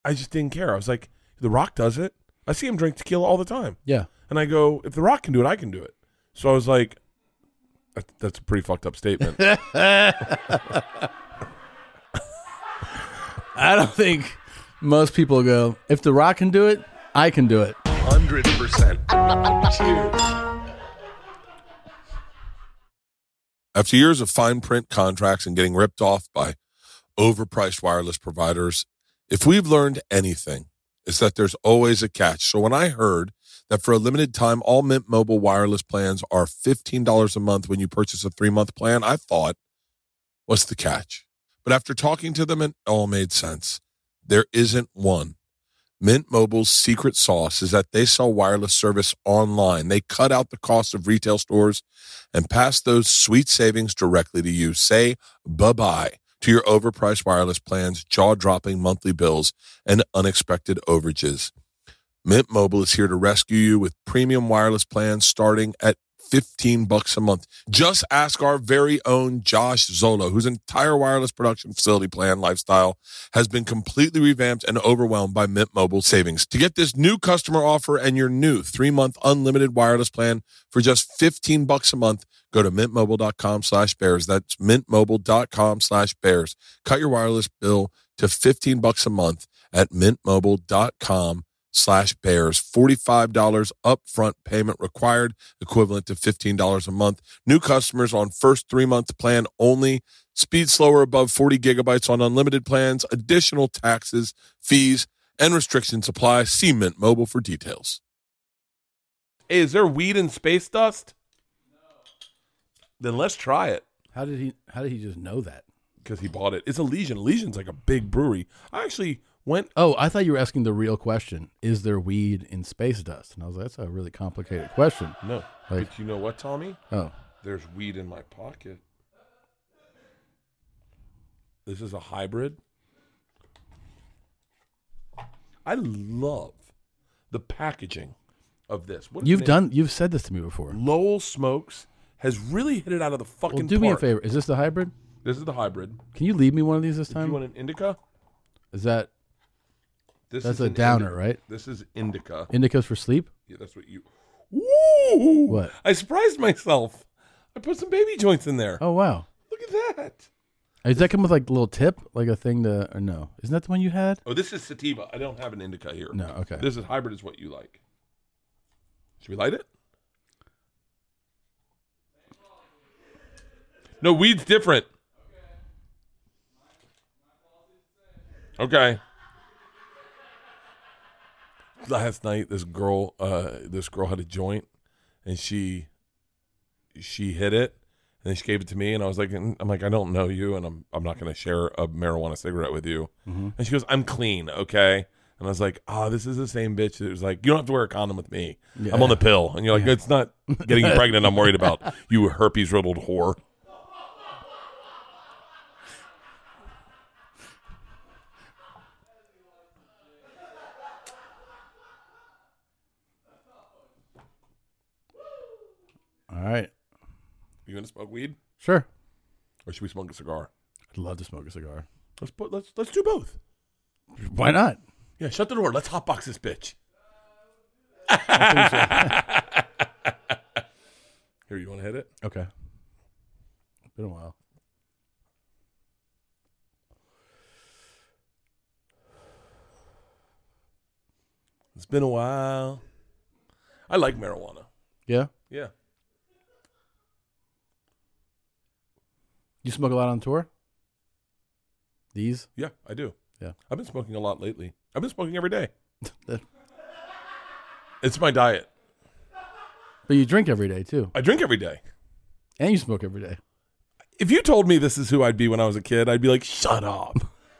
I just didn't care. I was like, The Rock does it. I see him drink tequila all the time. Yeah. And I go, if The Rock can do it, I can do it. So I was like, that's a pretty fucked up statement. I don't think most people go, if The Rock can do it, I can do it. 100%. Cheers. After years of fine print contracts and getting ripped off by overpriced wireless providers, if we've learned anything, it's that there's always a catch. So when I heard that for a limited time, all Mint Mobile wireless plans are $15 a month when you purchase a 3-month plan, I thought, what's the catch? But after talking to them, it all made sense. There isn't one. Mint Mobile's secret sauce is that they sell wireless service online. They cut out the cost of retail stores and pass those sweet savings directly to you. Say bye-bye to your overpriced wireless plans, jaw-dropping monthly bills, and unexpected overages. Mint Mobile is here to rescue you with premium wireless plans starting at $15 a month. Just ask our very own Josh Zolo, whose entire wireless production facility plan lifestyle has been completely revamped and overwhelmed by Mint Mobile savings. To get this new customer offer and your new 3-month unlimited wireless plan for just $15 a month, go to mintmobile.com/bears. That's mintmobile.com/bears. Cut your wireless bill to $15 a month at mintmobile.com/bears. $45 upfront payment required, equivalent to $15 a month. New customers on first 3-month plan only. Speed slower above 40 gigabytes on unlimited plans. Additional taxes, fees, and restrictions apply. See Mint Mobile for details. Hey, is there weed in space dust? No. Then let's try it. How did he just know that? Because he bought it. It's Elysian. Elysian's like a big brewery. I actually went. Oh, I thought you were asking the real question. Is there weed in space dust? And I was like, that's a really complicated question. No. Like, but you know what, Tommy? Oh. There's weed in my pocket. This is a hybrid. I love the packaging of this. What is You've said this to me before. Lowell Smokes has really hit it out of the fucking Well, do me a park. favor. Is this the hybrid? This is the hybrid. Can you leave me one of these this Do time? you want an indica? Is that This that's is a an downer, right? This is indica. Indicas for sleep? Yeah, that's what you. Woo! What? I surprised myself. I put some baby joints in there. Oh wow. Look at that. Does that come with like a little tip, like a thing to? Or no? Isn't that the one you had? Oh, this is sativa. I don't have an indica here. No. Okay. This is hybrid. Is what you like. Should we light it? No, weed's different. Okay. Last night, this girl had a joint, and she hit it, and then she gave it to me, and I'm like, I don't know you, and I'm not going to share a marijuana cigarette with you. Mm-hmm. And she goes, I'm clean, okay. And I was like, this is the same bitch that was like, you don't have to wear a condom with me. Yeah. I'm on the pill, and you're like, it's not getting you pregnant. I'm worried about you, herpes riddled whore. All right. You gonna smoke weed, Sure. or should we smoke a cigar? I'd love to smoke a cigar. Let's do both. Why not? Yeah, shut the door. Let's hotbox this bitch. Here, you want to hit it? Okay. Been a while. It's been a while. I like marijuana. Yeah. Yeah. You smoke a lot on tour? These? Yeah, I do. Yeah. I've been smoking a lot lately. I've been smoking every day. It's my diet. But you drink every day too. I drink every day. And you smoke every day. If you told me this is who I'd be when I was a kid, I'd be like, shut up.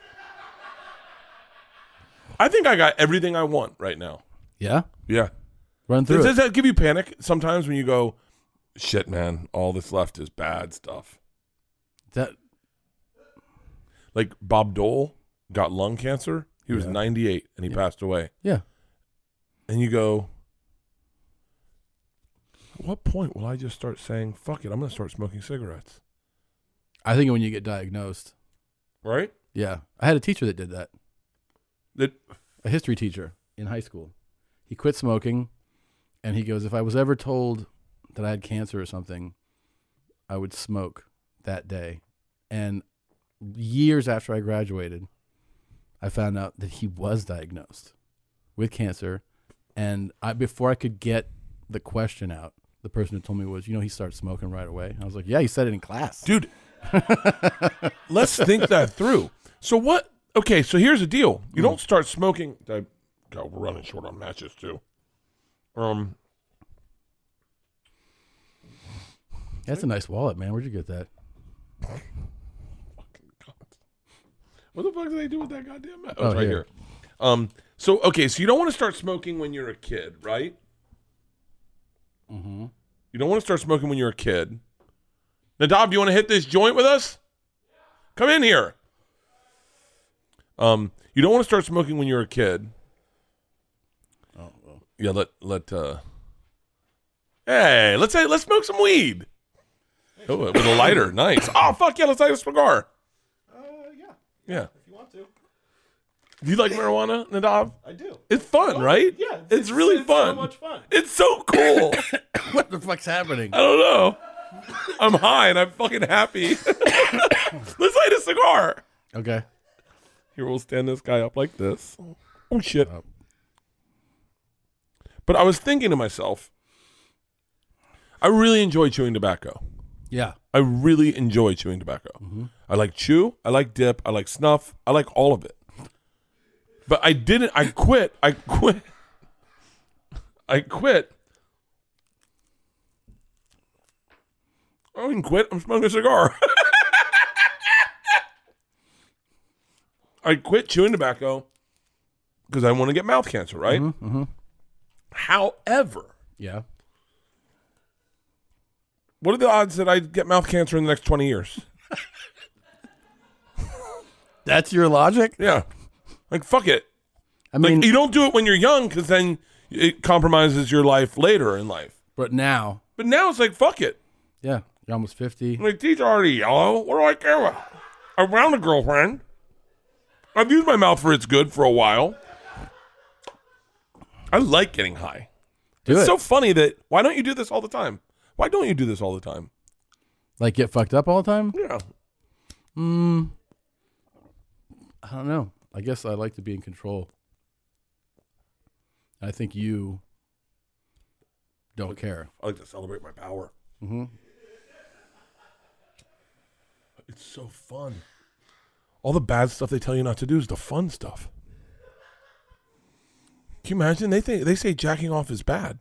I think I got everything I want right now. Yeah? Yeah. Run through Does it. that give you panic sometimes when you go, shit, man, all that's left is bad stuff? That Like Bob Dole got lung cancer. He was 98 and he passed away. Yeah. And you go, at what point will I just start saying, fuck it, I'm going to start smoking cigarettes? I think when you get diagnosed. Right? Yeah. I had a teacher that did that. a history teacher in high school. He quit smoking, and he goes, if I was ever told that I had cancer or something, I would smoke that day. And years after I graduated, I found out that he was diagnosed with cancer. And before I could get the question out, the person who told me was, he started smoking right away. I was like, yeah, he said it in class. Dude, let's think that through. So what? Okay, so here's the deal. You don't start smoking. God, we're running short on matches too. That's a nice wallet, man. Where'd you get that? What the fuck do they do with that goddamn match? Oh, It's right here. here. So you don't want to start smoking when you're a kid, right? Mm-hmm. You don't want to start smoking when you're a kid. Nadav, do you want to hit this joint with us? Come in here. You don't want to start smoking when you're a kid. Oh, well. Yeah, let's smoke some weed. Oh, with a lighter, nice. Oh fuck yeah, let's light a cigar. Yeah. If you want to. Do you like marijuana, Nadav? I do. It's fun, right? Yeah. It's really fun. so much fun. It's so cool. What the fuck's happening? I don't know. I'm high and I'm fucking happy. Let's light a cigar. Okay. Here, we'll stand this guy up like this. Oh, shit. But I was thinking to myself, I really enjoy chewing tobacco. Yeah. I really enjoy chewing tobacco. Mm-hmm. I like chew, I like dip, I like snuff, I like all of it. But I quit. I didn't quit. I'm smoking a cigar. I quit chewing tobacco because I want to get mouth cancer, right? Mm-hmm. However, Yeah. what are the odds that I get mouth cancer in the next 20 years? That's your logic? Yeah. Like, fuck it. I mean, Like, you don't do it when you're young because then it compromises your life later in life. but now, But now it's like, fuck it. yeah, you're almost 50. My teeth are already yellow. What do I care about? Around a girlfriend. I've used my mouth for its good for a while. I like getting high. Do It's it. so funny that, why don't you do this all the time? Why don't you do this all the time? Like, get fucked up all the time? Yeah. I don't know. I guess I like to be in control. I think you don't care. I like to celebrate my power. Mm-hmm. It's so fun. All the bad stuff they tell you not to do is the fun stuff. Can you imagine? They say jacking off is bad.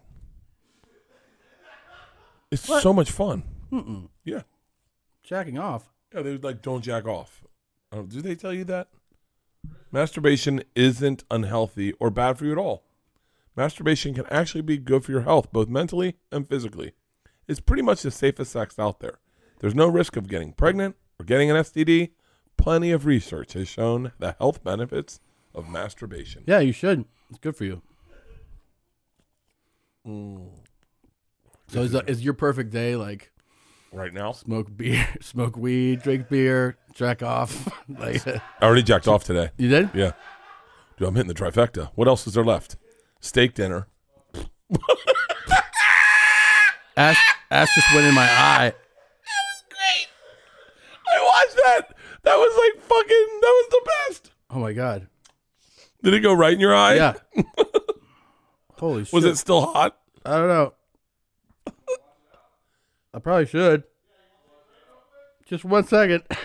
It's so much fun. Mm-mm. Yeah. Jacking off. Yeah, they like, don't jack off. Do they tell you that? Masturbation isn't unhealthy or bad for you at all. Masturbation can actually be good for your health, both mentally and physically. It's pretty much the safest sex out there. There's no risk of getting pregnant or getting an STD. Plenty of research has shown the health benefits of masturbation. Yeah, you should. It's good for you. So is your perfect day like Right now, smoke beer, smoke weed, drink beer, jack off? Like, I already jacked off today. you did? Yeah. Dude, I'm hitting the trifecta. What else is there left? Steak dinner. Ash just went in my eye. I watched that. That was like fucking, that was the best. Oh my god. Did it go right in your eye? Yeah. Holy shit. Was it still hot? I don't know. I probably should. Just 1 second. Does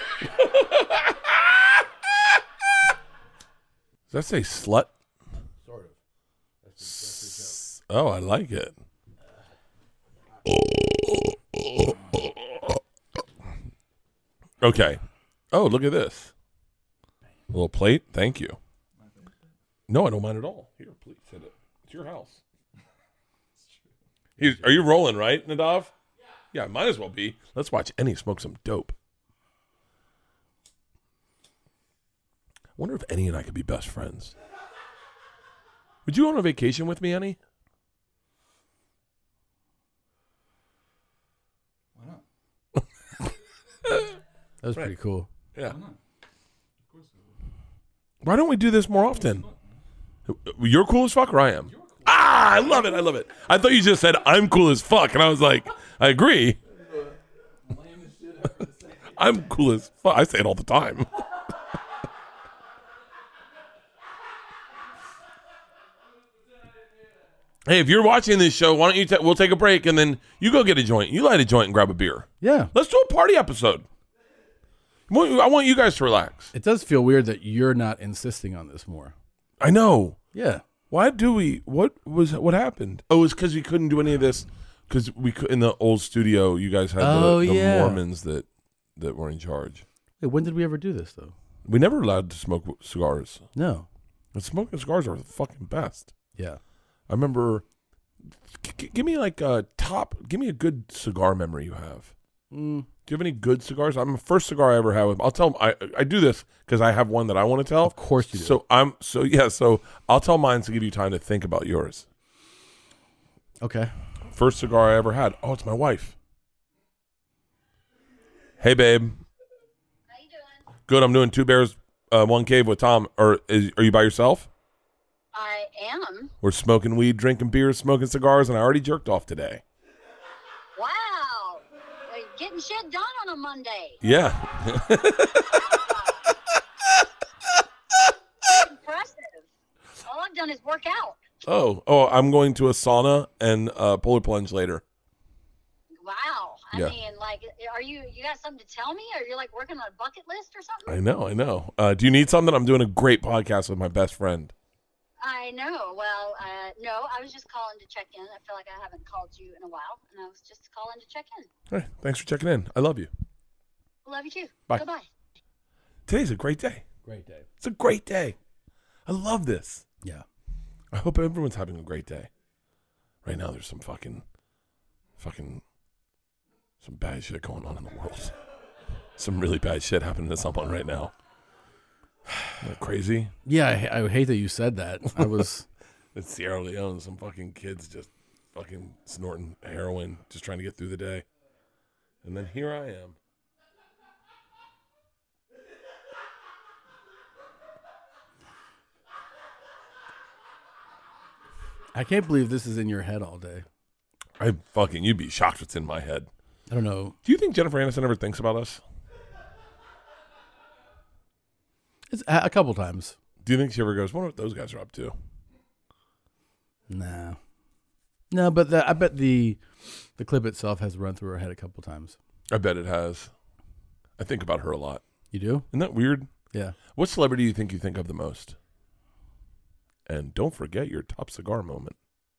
that say slut? Sort of. Oh, I like it. Okay. Oh, look at this. A little plate. Thank you. No, I don't mind at all. Here, please hit it. It's your house. Are you rolling, right, Nadav? Yeah, might as well be. Let's watch Annie smoke some dope. I wonder if Annie and I could be best friends. Would you go on a vacation with me, Annie? That was pretty cool. Yeah. Why don't we do this more often? You're cool as fuck, or I am? I love it. I love it. I thought you just said I'm cool as fuck, and I was like, I agree. I'm cool as fuck. I say it all the time. Hey, if you're watching this show, why don't you? We'll take a break, and then you go get a joint. You light a joint and grab a beer. Yeah. Let's do a party episode. I want you guys to relax. It does feel weird that you're not insisting on this more. I know. Yeah. Why do we? What happened? Oh, it's because we couldn't do any of this because we could in the old studio. You guys had the Mormons that were in charge. Wait, when did we ever do this though? We never allowed to smoke cigars. No. And smoking cigars are the fucking best. Yeah. I remember. Give me like a top. Give me a good cigar memory you have. Do you have any good cigars? I'm the first cigar I ever had with. I'll tell them. I do this because I have one that I want to tell. Of course you do. So I'll tell mine to give you time to think about yours. Okay. First cigar I ever had. Oh, it's my wife. Hey, babe. How you doing? Good. I'm doing 2 Bears, 1 Cave with Tom. Are you by yourself? I am. We're smoking weed, drinking beers, smoking cigars, and I already jerked off today. Wow. Getting shit done on a Monday. Yeah. Impressive. All I've done is work out. Oh, I'm going to a sauna and polar plunge later. Wow. Yeah. I mean, like, you got something to tell me? Or you're like working on a bucket list or something? I know. Do you need something? I'm doing a great podcast with my best friend. I know. Well, no, I was just calling to check in. I feel like I haven't called you in a while, and I was just calling to check in. Hey, thanks for checking in. I love you. Love you too. Bye. Goodbye. Today's a great day. Great day. It's a great day. I love this. Yeah. I hope everyone's having a great day. Right now, there's some fucking some bad shit going on in the world. Some really bad shit happening to someone right now. Isn't that crazy? Yeah, I hate that you said that. I was. It's Sierra Leone. Some fucking kids just fucking snorting heroin, just trying to get through the day. And then here I am. I can't believe this is in your head all day. You'd be shocked what's in my head. I don't know. Do you think Jennifer Aniston ever thinks about us? It's a couple times. Do you think she ever goes, wonder what those guys are up to? Nah. No, but I bet the clip itself has run through her head a couple times. I bet it has. I think about her a lot. You do? Isn't that weird? Yeah. What celebrity do you think of the most? And don't forget your top cigar moment.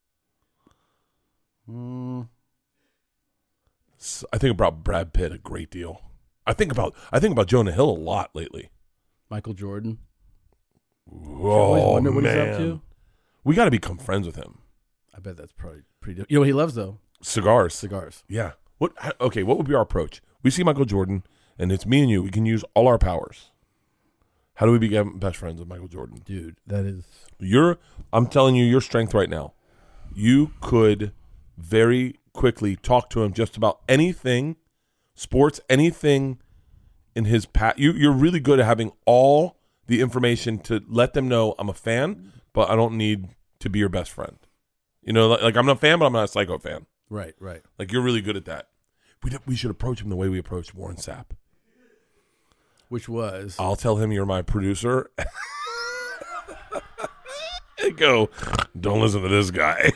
I think about Brad Pitt a great deal. I think about Jonah Hill a lot lately. Michael Jordan. Oh, wonder what man. he's up to. We got to become friends with him. I bet that's probably pretty. You know what he loves though? Cigars. Cigars. Yeah. What would be our approach? We see Michael Jordan, and it's me and you. We can use all our powers. How do we become best friends with Michael Jordan? Dude, that is... I'm telling you your strength right now. You could very quickly talk to him just about anything, sports, anything in his past. You're really good at having all the information to let them know I'm a fan, but I don't need to be your best friend. You know, like I'm not a fan, but I'm not a Psycho fan. Right. Like you're really good at that. We should approach him the way we approached Warren Sapp. Which was... I'll tell him you're my producer. And go, don't listen to this guy.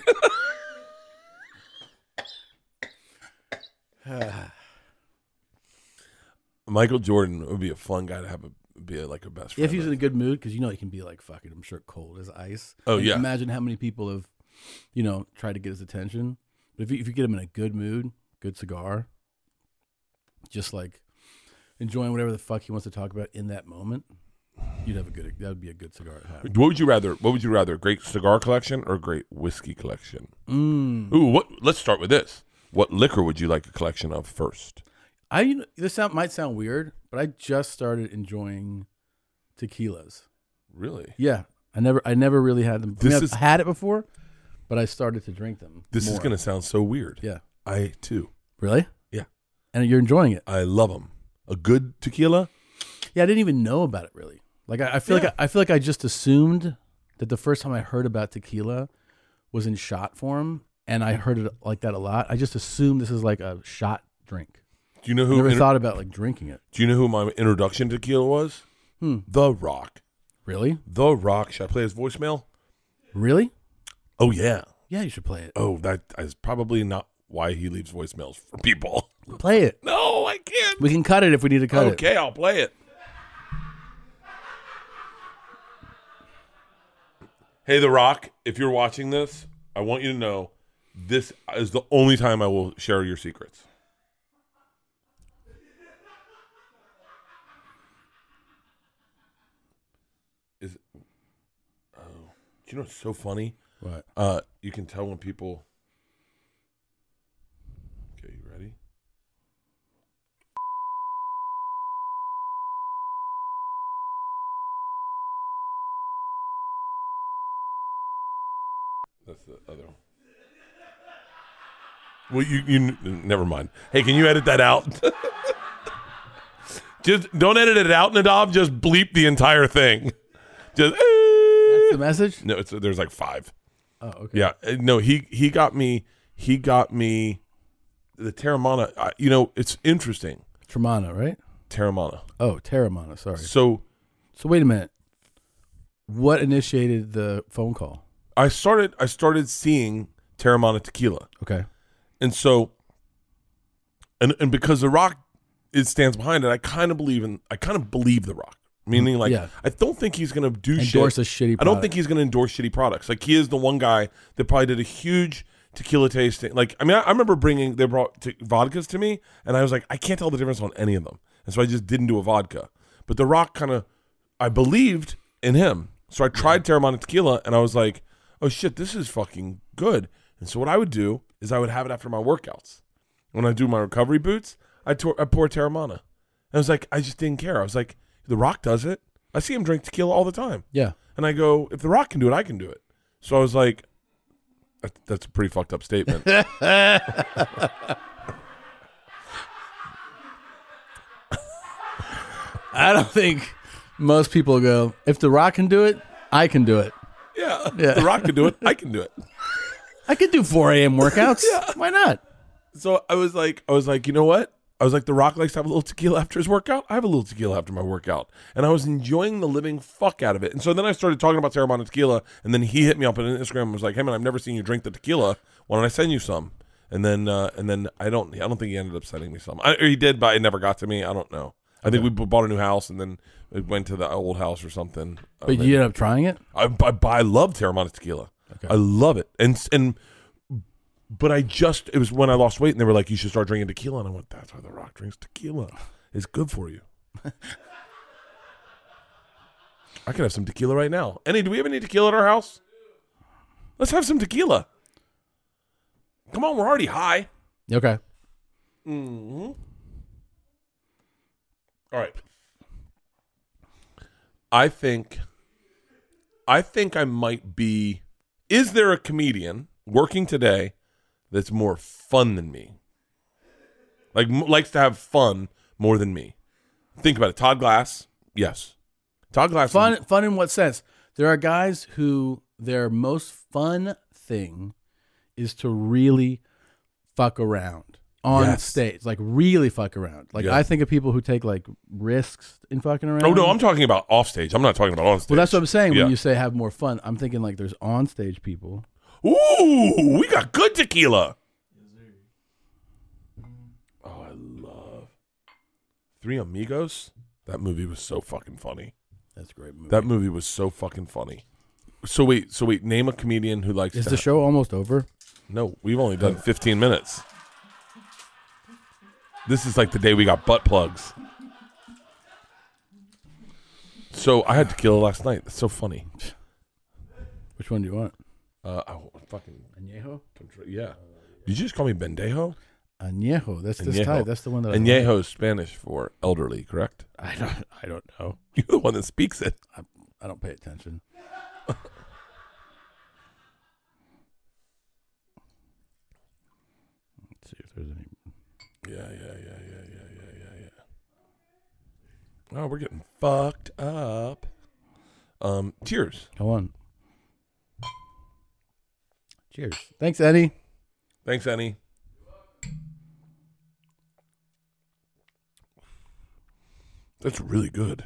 Michael Jordan would be a fun guy to be a best friend. If he's in with. a good mood, because you know he can be like fucking, I'm sure, cold as ice. Oh, And yeah. Imagine how many people have, tried to get his attention. But if you get him in a good mood, good cigar, just like enjoying whatever the fuck he wants to talk about in that moment, that would be a good cigar to have. What would you rather? A great cigar collection or a great whiskey collection? Mm. Let's start with this. What liquor would you like a collection of first? Might sound weird, but I just started enjoying tequilas. Really? Yeah, I never really had them. I've had it before, but I started to drink them. This is more. going to sound so weird. Yeah. I too. Really? Yeah. And you're enjoying it? I love them. A good tequila? Yeah, I didn't even know about it really. Like I feel like I feel like I just assumed that the first time I heard about tequila was in shot form, and I heard it like that a lot. I just assumed this is like a shot drink. Do you know I who? never thought about like drinking it. Do you know who my introduction to tequila was? The Rock. Really? The Rock. Should I play his voicemail? Really? Oh yeah. Yeah, you should play it. Oh, that is probably not why he leaves voicemails for people. Play it. No, I can't. We can cut it if we need to cut it. Okay, I'll play it. Hey, The Rock, if you're watching this, I want you to know this is the only time I will share your secrets. Do you know what's so funny? What? You can tell when people. Okay, you ready? That's the other one. Well, you never mind. Hey, can you edit that out? Just don't edit it out, Nadav. Just bleep the entire thing. Just. That's the message? No, there's like 5. Oh, okay. Yeah, no, he got me. He got me the Terramana. It's interesting. Terramana, right? Terramana. Oh, Terramana. Sorry. So wait a minute. What initiated the phone call? I started seeing Terramana tequila, Okay. and so, and because The Rock, it stands behind it. I kind of believe The Rock. Meaning, like, Yeah. I don't think he's going to do Endorse shit. a shitty I don't product. think he's going to endorse shitty products. Like, he is the one guy that probably did a huge tequila tasting. Like, I mean, I remember they brought vodkas to me, and I was like, I can't tell the difference on any of them. And so I just didn't do a vodka. But The Rock I believed in him. So I tried Terramana tequila, and I was like, oh, shit, this is fucking good. And so what I would do is I would have it after my workouts. When I do my recovery boots, I pour Terramana. And I was like, I just didn't care. I was like, The Rock does it. I see him drink tequila all the time. Yeah. And I go, if The Rock can do it, I can do it. So I was like, that's a pretty fucked up statement. I don't think most people go, if The Rock can do it, I can do it. Yeah. Yeah. The Rock can do it. I can do it. I could do 4 a.m. workouts. Yeah. Why not? So I was like, you know what? I was like, The Rock likes to have a little tequila after his workout. I have a little tequila after my workout. And I was enjoying the living fuck out of it. And so then I started talking about Terramana tequila. And then he hit me up on Instagram and was like, hey, man, I've never seen you drink the tequila. Why don't I send you some? And then I don't think he ended up sending me some. Or he did, but it never got to me. I don't know. I think we bought a new house and then it went to the old house or something. But you ended up trying it? I love Terramana tequila. Okay. I love it. But it was when I lost weight and they were like, you should start drinking tequila. And I went, that's why The Rock drinks tequila. It's good for you. I could have some tequila right now. Do we have any tequila at our house? Let's have some tequila. Come on, we're already high. Okay. Mm-hmm. All right. I think I might be. Is there a comedian working today that's more fun than me? Like likes to have fun more than me. Think about it. Todd Glass. Yes. Todd Glass. Fun in what sense? There are guys who their most fun thing is to really fuck around on Yes. stage. Like really fuck around. Like Yeah. I think of people who take like risks in fucking around. Oh no, I'm talking about off stage. I'm not talking about on stage. Well, that's what I'm saying. Yeah. When you say have more fun, I'm thinking like there's on stage people. Ooh, we got good tequila. Oh, I love Three Amigos. That movie was so fucking funny. That's a great movie. That movie was so fucking funny. So wait. Name a comedian who likes. Is to the show almost over? No, we've only done 15 minutes. This is like the day we got butt plugs. So I had tequila last night. That's so funny. Which one do you want? Fucking Añejo? yeah. Did you just call me Bendejo? Añejo. That's this Añejo. type. That's the one that. Añejo is Spanish for elderly, correct? I don't know. You're the one that speaks it. I don't pay attention. Let's see if there's any. Yeah. Oh, we're getting fucked up. Cheers. Go on. Cheers. Thanks, Eddie. Thanks, Annie. That's really good.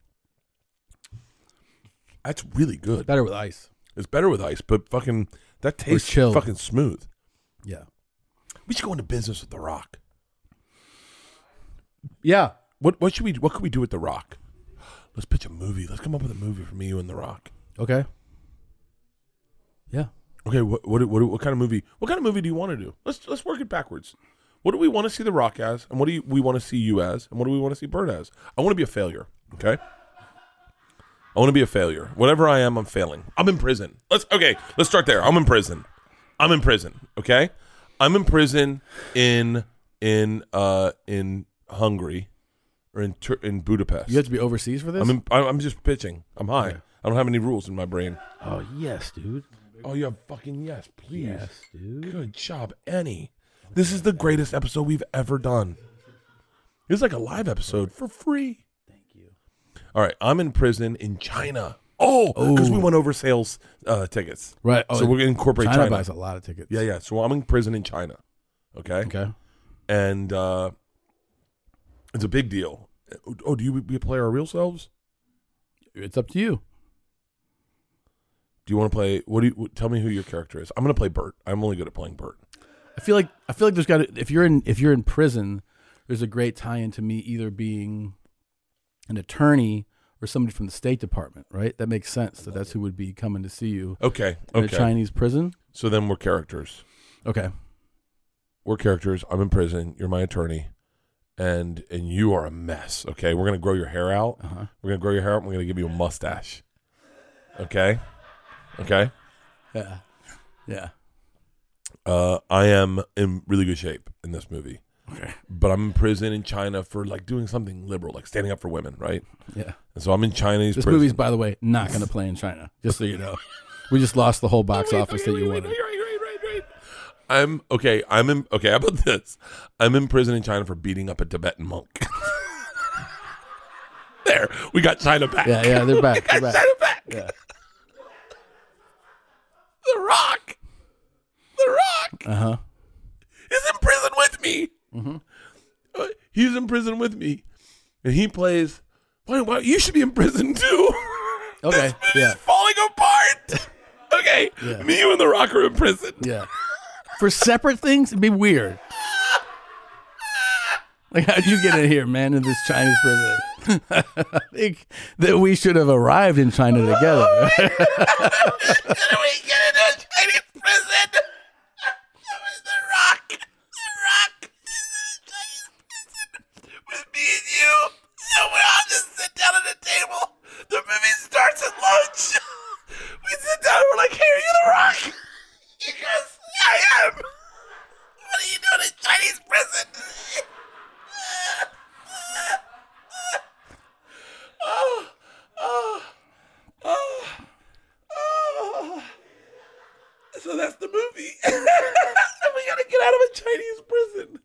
That's really good. Better with ice. It's better with ice, but fucking that tastes chilled. fucking smooth. Yeah. We should go into business with The Rock. Yeah. What could we do with The Rock? Let's pitch a movie. Let's come up with a movie for me, you, and The Rock. Okay. Yeah. Okay, what kind of movie? What kind of movie do you want to do? Let's work it backwards. What do we want to see The Rock as, and what do we want to see you as, and what do we want to see Bert as? I want to be a failure. Okay. I want to be a failure. Whatever I am, I'm failing. I'm in prison. Let's start there. I'm in prison. Okay. I'm in prison in Hungary or in Budapest. You have to be overseas for this? I'm just pitching. I'm high. Yeah. I don't have any rules in my brain. Oh, yes, dude. Oh, you have fucking yes, please. Yes, dude. Good job, Annie. This is the greatest episode we've ever done. It's like a live episode for free. Thank you. All right, I'm in prison in China. Oh, because we went over sales tickets. Right. So we're going to incorporate China. buys a lot of tickets. Yeah. So I'm in prison in China. Okay. Okay. And it's a big deal. Oh, do we play our real selves? It's up to you. Do you want to play? Tell me who your character is. I'm going to play Bert. I'm only good at playing Bert. I feel like there's got to, if you're in prison, there's a great tie-in to me either being an attorney or somebody from the State Department, right? That makes sense. That's who would be coming to see you. Okay. In a Chinese prison. So then we're characters. Okay. We're characters. I'm in prison. You're my attorney, and you are a mess. Okay. We're gonna grow your hair out. Uh-huh. We're gonna grow your hair out. And we're gonna give you a mustache. Okay. Okay. Yeah. Yeah. I am in really good shape in this movie. Okay. But I'm in prison in China for like doing something liberal, like standing up for women, right? Yeah. And so I'm in Chinese This prison. movie's, by the way, not going to play in China, just so you know. We just lost the whole box office that you wanted. Right. How about this? I'm in prison in China for beating up a Tibetan monk. There, we got China back. Yeah, they're back. China back. Yeah. The Rock Uh-huh. is in prison with me. Mm-hmm. He's in prison with me, and he plays. Why, you should be in prison too. Okay. This Yeah. is falling apart. Okay, Yeah. me, you, and The Rock are in prison. Yeah. For separate things, it'd be weird. Like, how'd you get in here, man, in this Chinese prison? I think that we should have arrived in China together. How do we get into a Chinese prison? The Rock is in a Chinese prison with me and you. And we all just sit down at the table. The movie starts at lunch. We sit down and we're like, hey, are you The Rock? He goes, I am. What are you doing in Chinese prison? So that's the movie. And we gotta get out of a Chinese prison.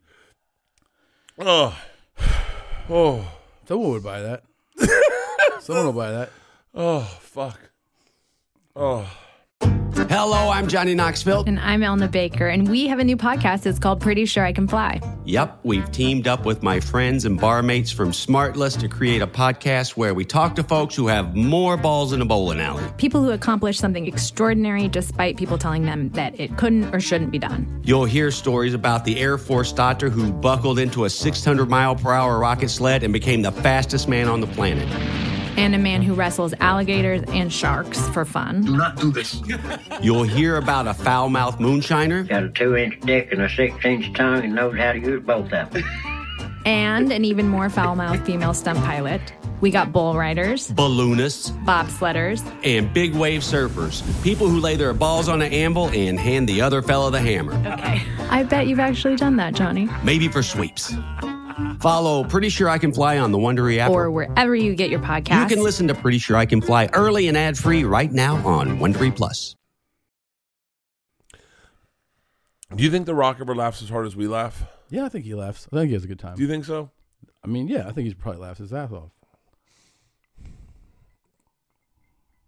Oh. Someone would buy that. Someone will buy that. Oh, fuck. Oh. Hello, I'm Johnny Knoxville. And I'm Elna Baker, and we have a new podcast. It's called Pretty Sure I Can Fly. Yep, we've teamed up with my friends and barmates from Smartless to create a podcast where we talk to folks who have more balls in a bowling alley. People who accomplish something extraordinary despite people telling them that it couldn't or shouldn't be done. You'll hear stories about the Air Force doctor who buckled into a 600-mile-per-hour rocket sled and became the fastest man on the planet. And a man who wrestles alligators and sharks for fun. Do not do this. You'll hear about a foul-mouthed moonshiner. Got a 2-inch dick and a 6-inch tongue and knows how to use both of them. And an even more foul-mouthed female stunt pilot. We got bull riders, Balloonists, bobsledders, and big wave surfers. People who lay their balls on an anvil and hand the other fella the hammer. Okay. I bet you've actually done that, Johnny. Maybe for sweeps. Follow Pretty Sure I Can Fly on the Wondery app. Or wherever you get your podcasts. You can listen to Pretty Sure I Can Fly early and ad-free right now on Wondery Plus. Do you think The Rock ever laughs as hard as we laugh? Yeah, I think he laughs. I think he has a good time. Do you think so? I mean, yeah, I think he probably laughs his ass off.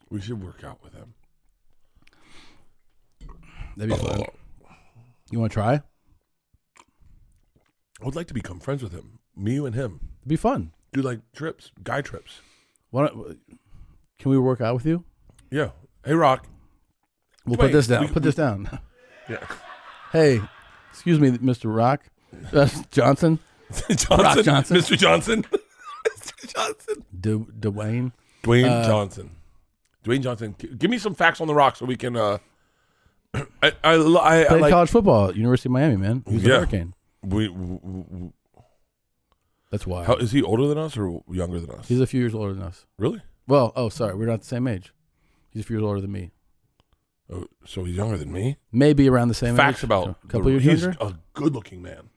We should work out with him. That'd be fun. You want to try? I would like to become friends with him. Me, you, and him. It'd be fun. Do like trips, guy trips. Can we work out with you? Yeah. Hey, Rock. We'll Wait, put this down. we- Put this down. Yeah. Hey, excuse me, Mr. Rock. Johnson. Johnson. Rock Johnson. Mr. Johnson. Mr. Johnson. Dwayne. Dwayne Johnson. Dwayne Johnson. Give me some facts on the Rock so we can. I Played like college football at University of Miami, man. He was a Yeah. Hurricane. we That's why. how is he older than us or younger than us? He's a few years older than us. Really? Well, sorry, we're not the same age. He's a few years older than me. Oh, so he's younger than me. Maybe around the same Facts age. about So a couple years he's younger. a good-looking man.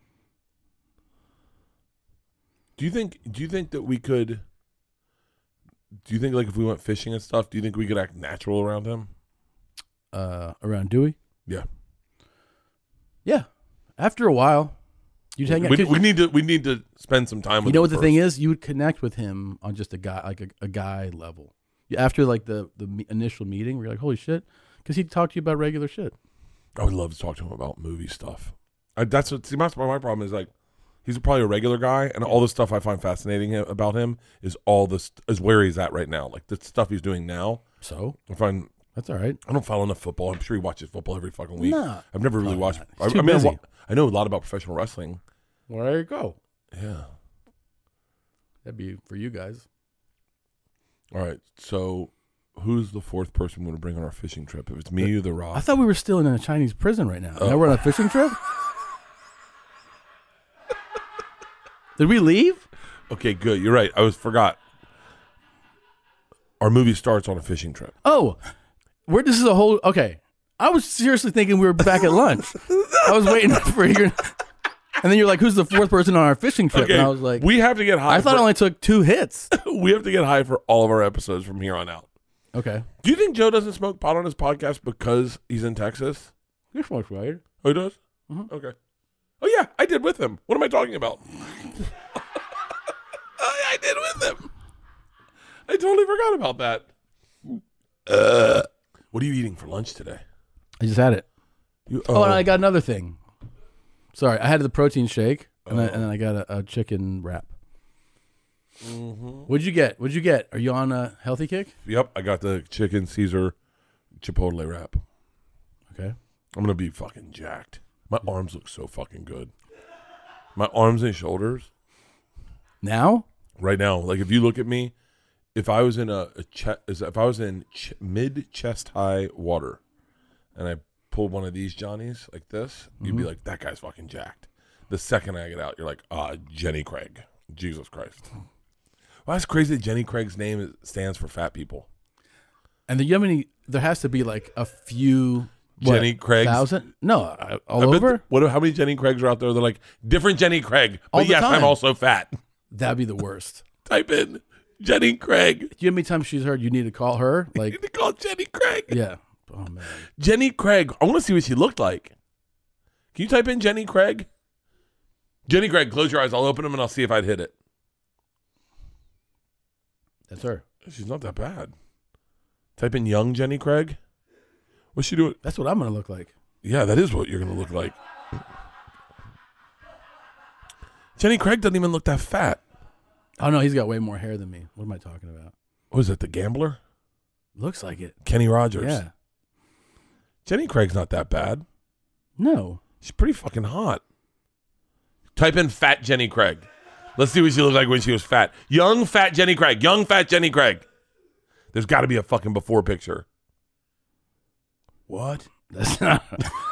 Do you think that we could? Do you think like if we went fishing and stuff, do you think we could act natural around him? Around Dewey. Yeah. Yeah. After a while, you'd hang out. We need to spend some time. You with know him what the first. thing is? You would connect with him on just a guy, like a guy level. After like the initial meeting, where you're like, holy shit, because he'd talk to you about regular shit. I would love to talk to him about movie stuff. That's my problem is like he's probably a regular guy, and all the stuff I find fascinating about him is all this is where he's at right now, like the stuff he's doing now. So I find that's all right. I don't follow enough football. I'm sure he watches football every fucking week. Nah, I've never really probably watched. not. He's too I mean, busy. I know a lot about professional wrestling. Well, there you go. Yeah. That'd be for you guys. All right. So, who's the fourth person we're going to bring on our fishing trip? If it's me or The Rock. I thought we were still in a Chinese prison right now. Now we're on a fishing trip. Did we leave? Okay, good. You're right. I forgot. Our movie starts on a fishing trip. Oh, this is a whole. Okay, I was seriously thinking we were back at lunch. I was waiting for you, and then you're like, "Who's the fourth person on our fishing trip?" Okay, And I was like, we have to get high. I thought it only took 2 hits. We have to get high for all of our episodes from here on out. Okay, Do you think Joe doesn't smoke pot on his podcast because he's in Texas? you're smoked, right? Oh, he does? Mhm. Okay. Oh, yeah, I did with him. What am I talking about? I did with him. I totally forgot about that. What are you eating for lunch today? I just had it. You, Oh, and I got another thing. Sorry, I had the protein shake, and then I got a chicken wrap. Mm-hmm. What'd you get? Are you on a healthy kick? Yep, I got the chicken Caesar Chipotle wrap. Okay. I'm going to be fucking jacked. My arms look so fucking good. My arms and shoulders. Now? Right now, like if you look at me, if I was in if I was in mid chest high water, and I pulled one of these Johnnies like this, you'd be like, that guy's fucking jacked. The second I get out, you're like, Jenny Craig, Jesus Christ. Well, that's crazy. That Jenny Craig's name stands for fat people. And there has to be like a few. Jenny Craig's? 1,000? No, all I bet over. how many Jenny Craigs are out there? They're like different Jenny Craig, All but the yes, I'm time. also fat. That'd be the worst. Type in Jenny Craig. Do you know how many times she's heard you need to call her? You Like, need to call Jenny Craig. yeah. Oh man. Jenny Craig. I want to see what she looked like. Can you type in Jenny Craig? Jenny Craig, close your eyes. I'll open them and I'll see if I'd hit it. That's her. She's not that bad. Type in young Jenny Craig. What's she doing? That's what I'm gonna look like. Yeah, that is what you're going to look like. Jenny Craig doesn't even look that fat. Oh no, he's got way more hair than me. What am I talking about? What is it, The Gambler? Looks like it. Kenny Rogers. Yeah. Jenny Craig's not that bad. No. She's pretty fucking hot. Type in fat Jenny Craig. Let's see what she looked like when she was fat. Young fat Jenny Craig. Young fat Jenny Craig. There's got to be a fucking before picture. What? That's not.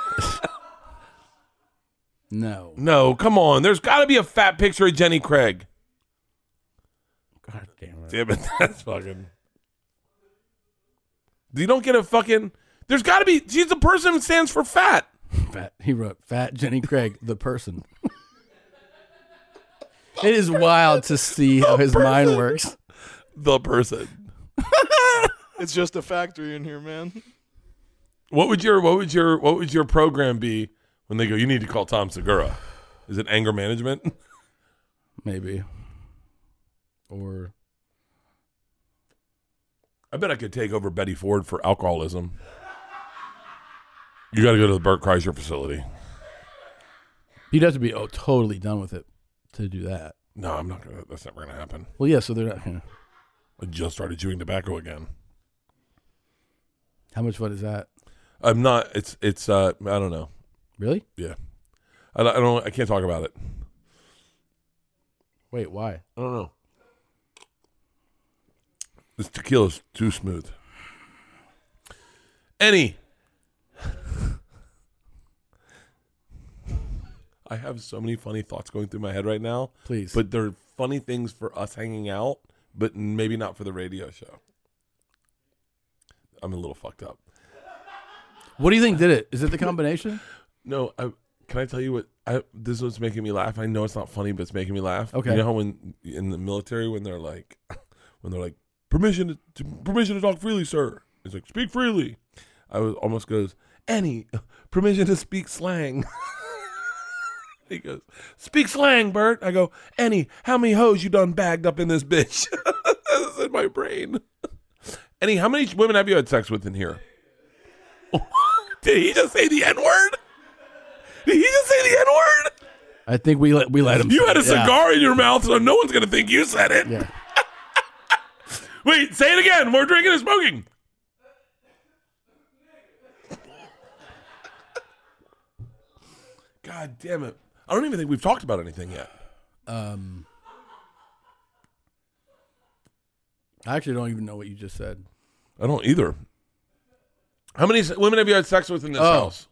No. No, come on. There's got to be a fat picture of Jenny Craig. God damn it. Damn it, that's fucking. You don't get a fucking. There's got to be. She's the person who stands for fat. Fat. He wrote Fat Jenny Craig, the person. It is wild to see how his mind works. The person. It's just a factory in here, man. What would your program be when they go? You need to call Tom Segura. Is it anger management? Maybe. Or I bet I could take over Betty Ford for alcoholism. You got to go to the Bert Kreischer facility. You'd have to be totally done with it to do that. No, I'm not gonna. That's never gonna happen. Well, yeah, so they're not. Yeah. I just started chewing tobacco again. How much fun is that? I'm not. It's. I don't know. Really? Yeah. I don't. I can't talk about it. Wait, why? I don't know. This tequila's too smooth. I have so many funny thoughts going through my head right now. Please. But they're funny things for us hanging out, but maybe not for the radio show. I'm a little fucked up. What do you think did it? Is it the combination? No, can I tell you what? This is what's making me laugh. I know it's not funny, but it's making me laugh. Okay. You know how when in the military when they're like permission to talk freely, sir. It's like speak freely. I was almost goes permission to speak slang. He goes, speak slang, Bert. I go, how many hoes you done bagged up in this bitch? That's in my brain. How many women have you had sex with in here? Did he just say the N-word? Did he just say the N-word? I think we let him. You had a cigar in your mouth, so no one's going to think you said it. Yeah. Wait, say it again. We're drinking and smoking. God damn it. I don't even think we've talked about anything yet. I actually don't even know what you just said. I don't either. How many women have you had sex with in this house?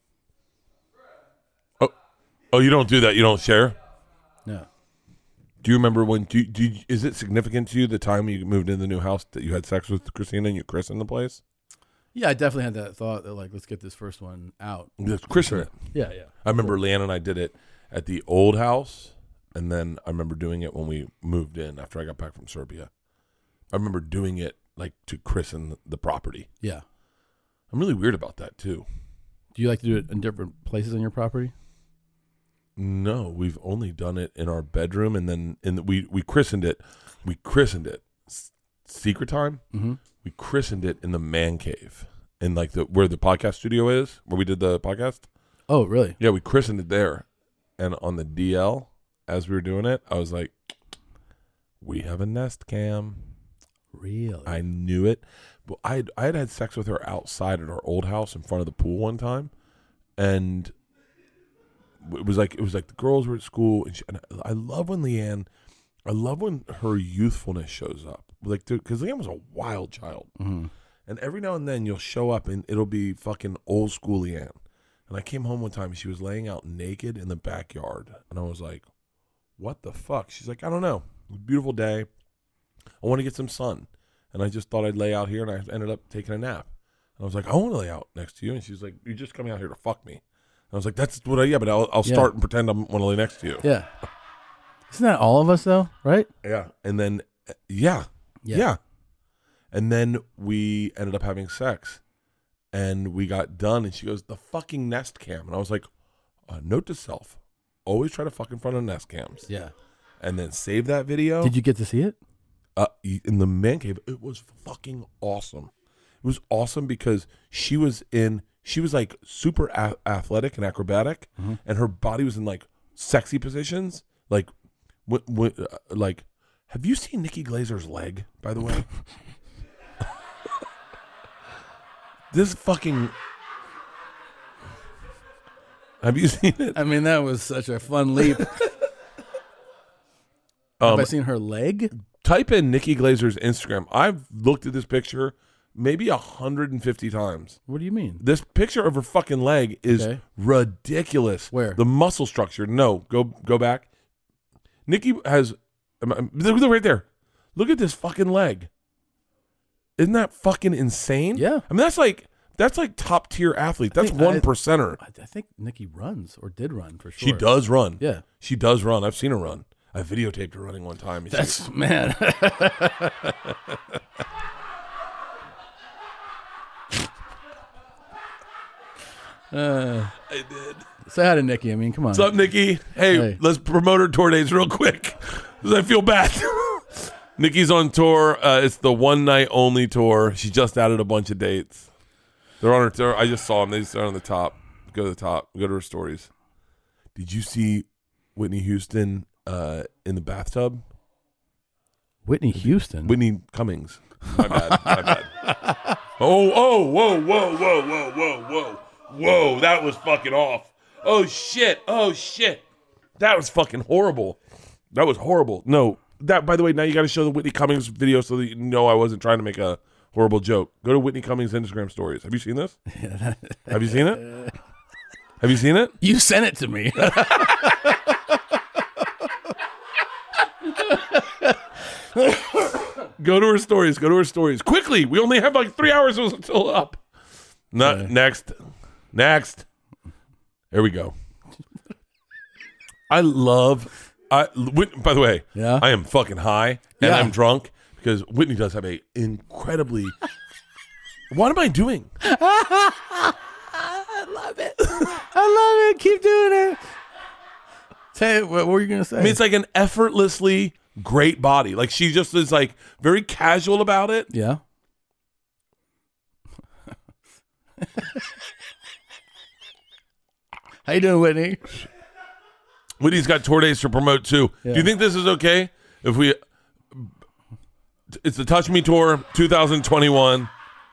Oh, you don't do that? You don't share? No. Do you remember when? Is it significant to you the time you moved into the new house that you had sex with Christina and you christened the place? Yeah, I definitely had that thought that let's get this first one out. Let's christen it. Yeah. I remember Leanne and I did it at the old house, and then I remember doing it when we moved in after I got back from Serbia. I remember doing it to christen the property. Yeah. I'm really weird about that too. Do you like to do it in different places on your property? No, we've only done it in our bedroom, and then we christened it. We christened it Secret Time. Mm-hmm. We christened it in the man cave, in where the podcast studio is, where we did the podcast. Oh, really? Yeah, we christened it there, and on the DL as we were doing it, I was like, "We have a Nest Cam." Really? I knew it. But I had sex with her outside at our old house in front of the pool one time, and it was like the girls were at school, and I love when Leanne, I love when her youthfulness shows up, because Leanne was a wild child, mm-hmm. and every now and then you'll show up and it'll be fucking old school Leanne. And I came home one time and she was laying out naked in the backyard, and I was like, "What the fuck?" She's like, "I don't know. It was a beautiful day. I want to get some sun." And I just thought I'd lay out here, and I ended up taking a nap. And I was like, "I want to lay out next to you." And she's like, "You're just coming out here to fuck me." And I was like, "That's what but I'll start and pretend I want to lay next to you." Yeah. Isn't that all of us, though, right? Yeah. And then, yeah. And then we ended up having sex. And we got done, and she goes, "The fucking Nest Cam." And I was like, note to self, always try to fuck in front of Nest Cams. Yeah. And then save that video. Did you get to see it? In the man cave. It was fucking awesome. It was awesome because she was like super athletic and acrobatic, mm-hmm. and her body was in sexy positions. Have you seen Nikki Glazer's leg, by the way? This fucking. Have you seen it? I mean, that was such a fun leap. Have I seen her leg? Type in Nikki Glazer's Instagram. I've looked at this picture maybe 150 times. What do you mean? This picture of her fucking leg is ridiculous. Where? The muscle structure. No, go back. Nikki has right there. Look at this fucking leg. Isn't that fucking insane? Yeah. I mean, that's like top tier athlete. That's 1%er. I think Nikki runs or did run for sure. She does run. Yeah. She does run. I've seen her run. I videotaped her running one time. That's man. I did. Say hi to Nikki. I mean, come on. What's up, Nikki? Hey, let's promote her tour dates real quick because I feel bad. Nikki's on tour. It's the one night only tour. She just added a bunch of dates. They're on her tour. I just saw them. They just are on the top. Go to the top. Go to her stories. Did you see Whitney Houston in the bathtub? Whitney Houston? Whitney Cummings. My bad. Whoa. That was fucking off. Oh, shit. That was fucking horrible. That was horrible. No, that, by the way, now you got to show the Whitney Cummings video so that you know I wasn't trying to make a horrible joke. Go to Whitney Cummings' Instagram stories. Have you seen this? Have you seen it? Have you seen it? You sent it to me. Go to her stories. Quickly. We only have like 3 hours until up. Next. There we go. By the way, yeah? I am fucking high and I'm drunk because Whitney does have a incredibly. What am I doing? I love it. Keep doing it. Say, what were you going to say? I mean, it's like an effortlessly great body. Like she just is like very casual about it. Yeah. How you doing, Whitney? Whitney's got tour dates to promote too. Yeah. Do you think this is okay if we? It's the Touch Me Tour 2021.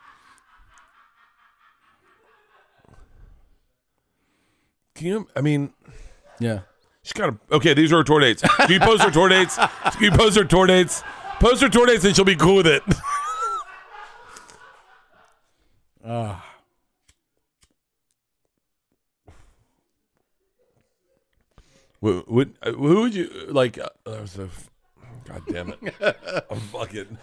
Can you? I mean, yeah. She's got to. Okay, these are her tour dates. Can you post her tour dates? Can you post her tour dates? Post her tour dates, and she'll be cool with it. Who would you like? That was a. God damn it! I'm fucking.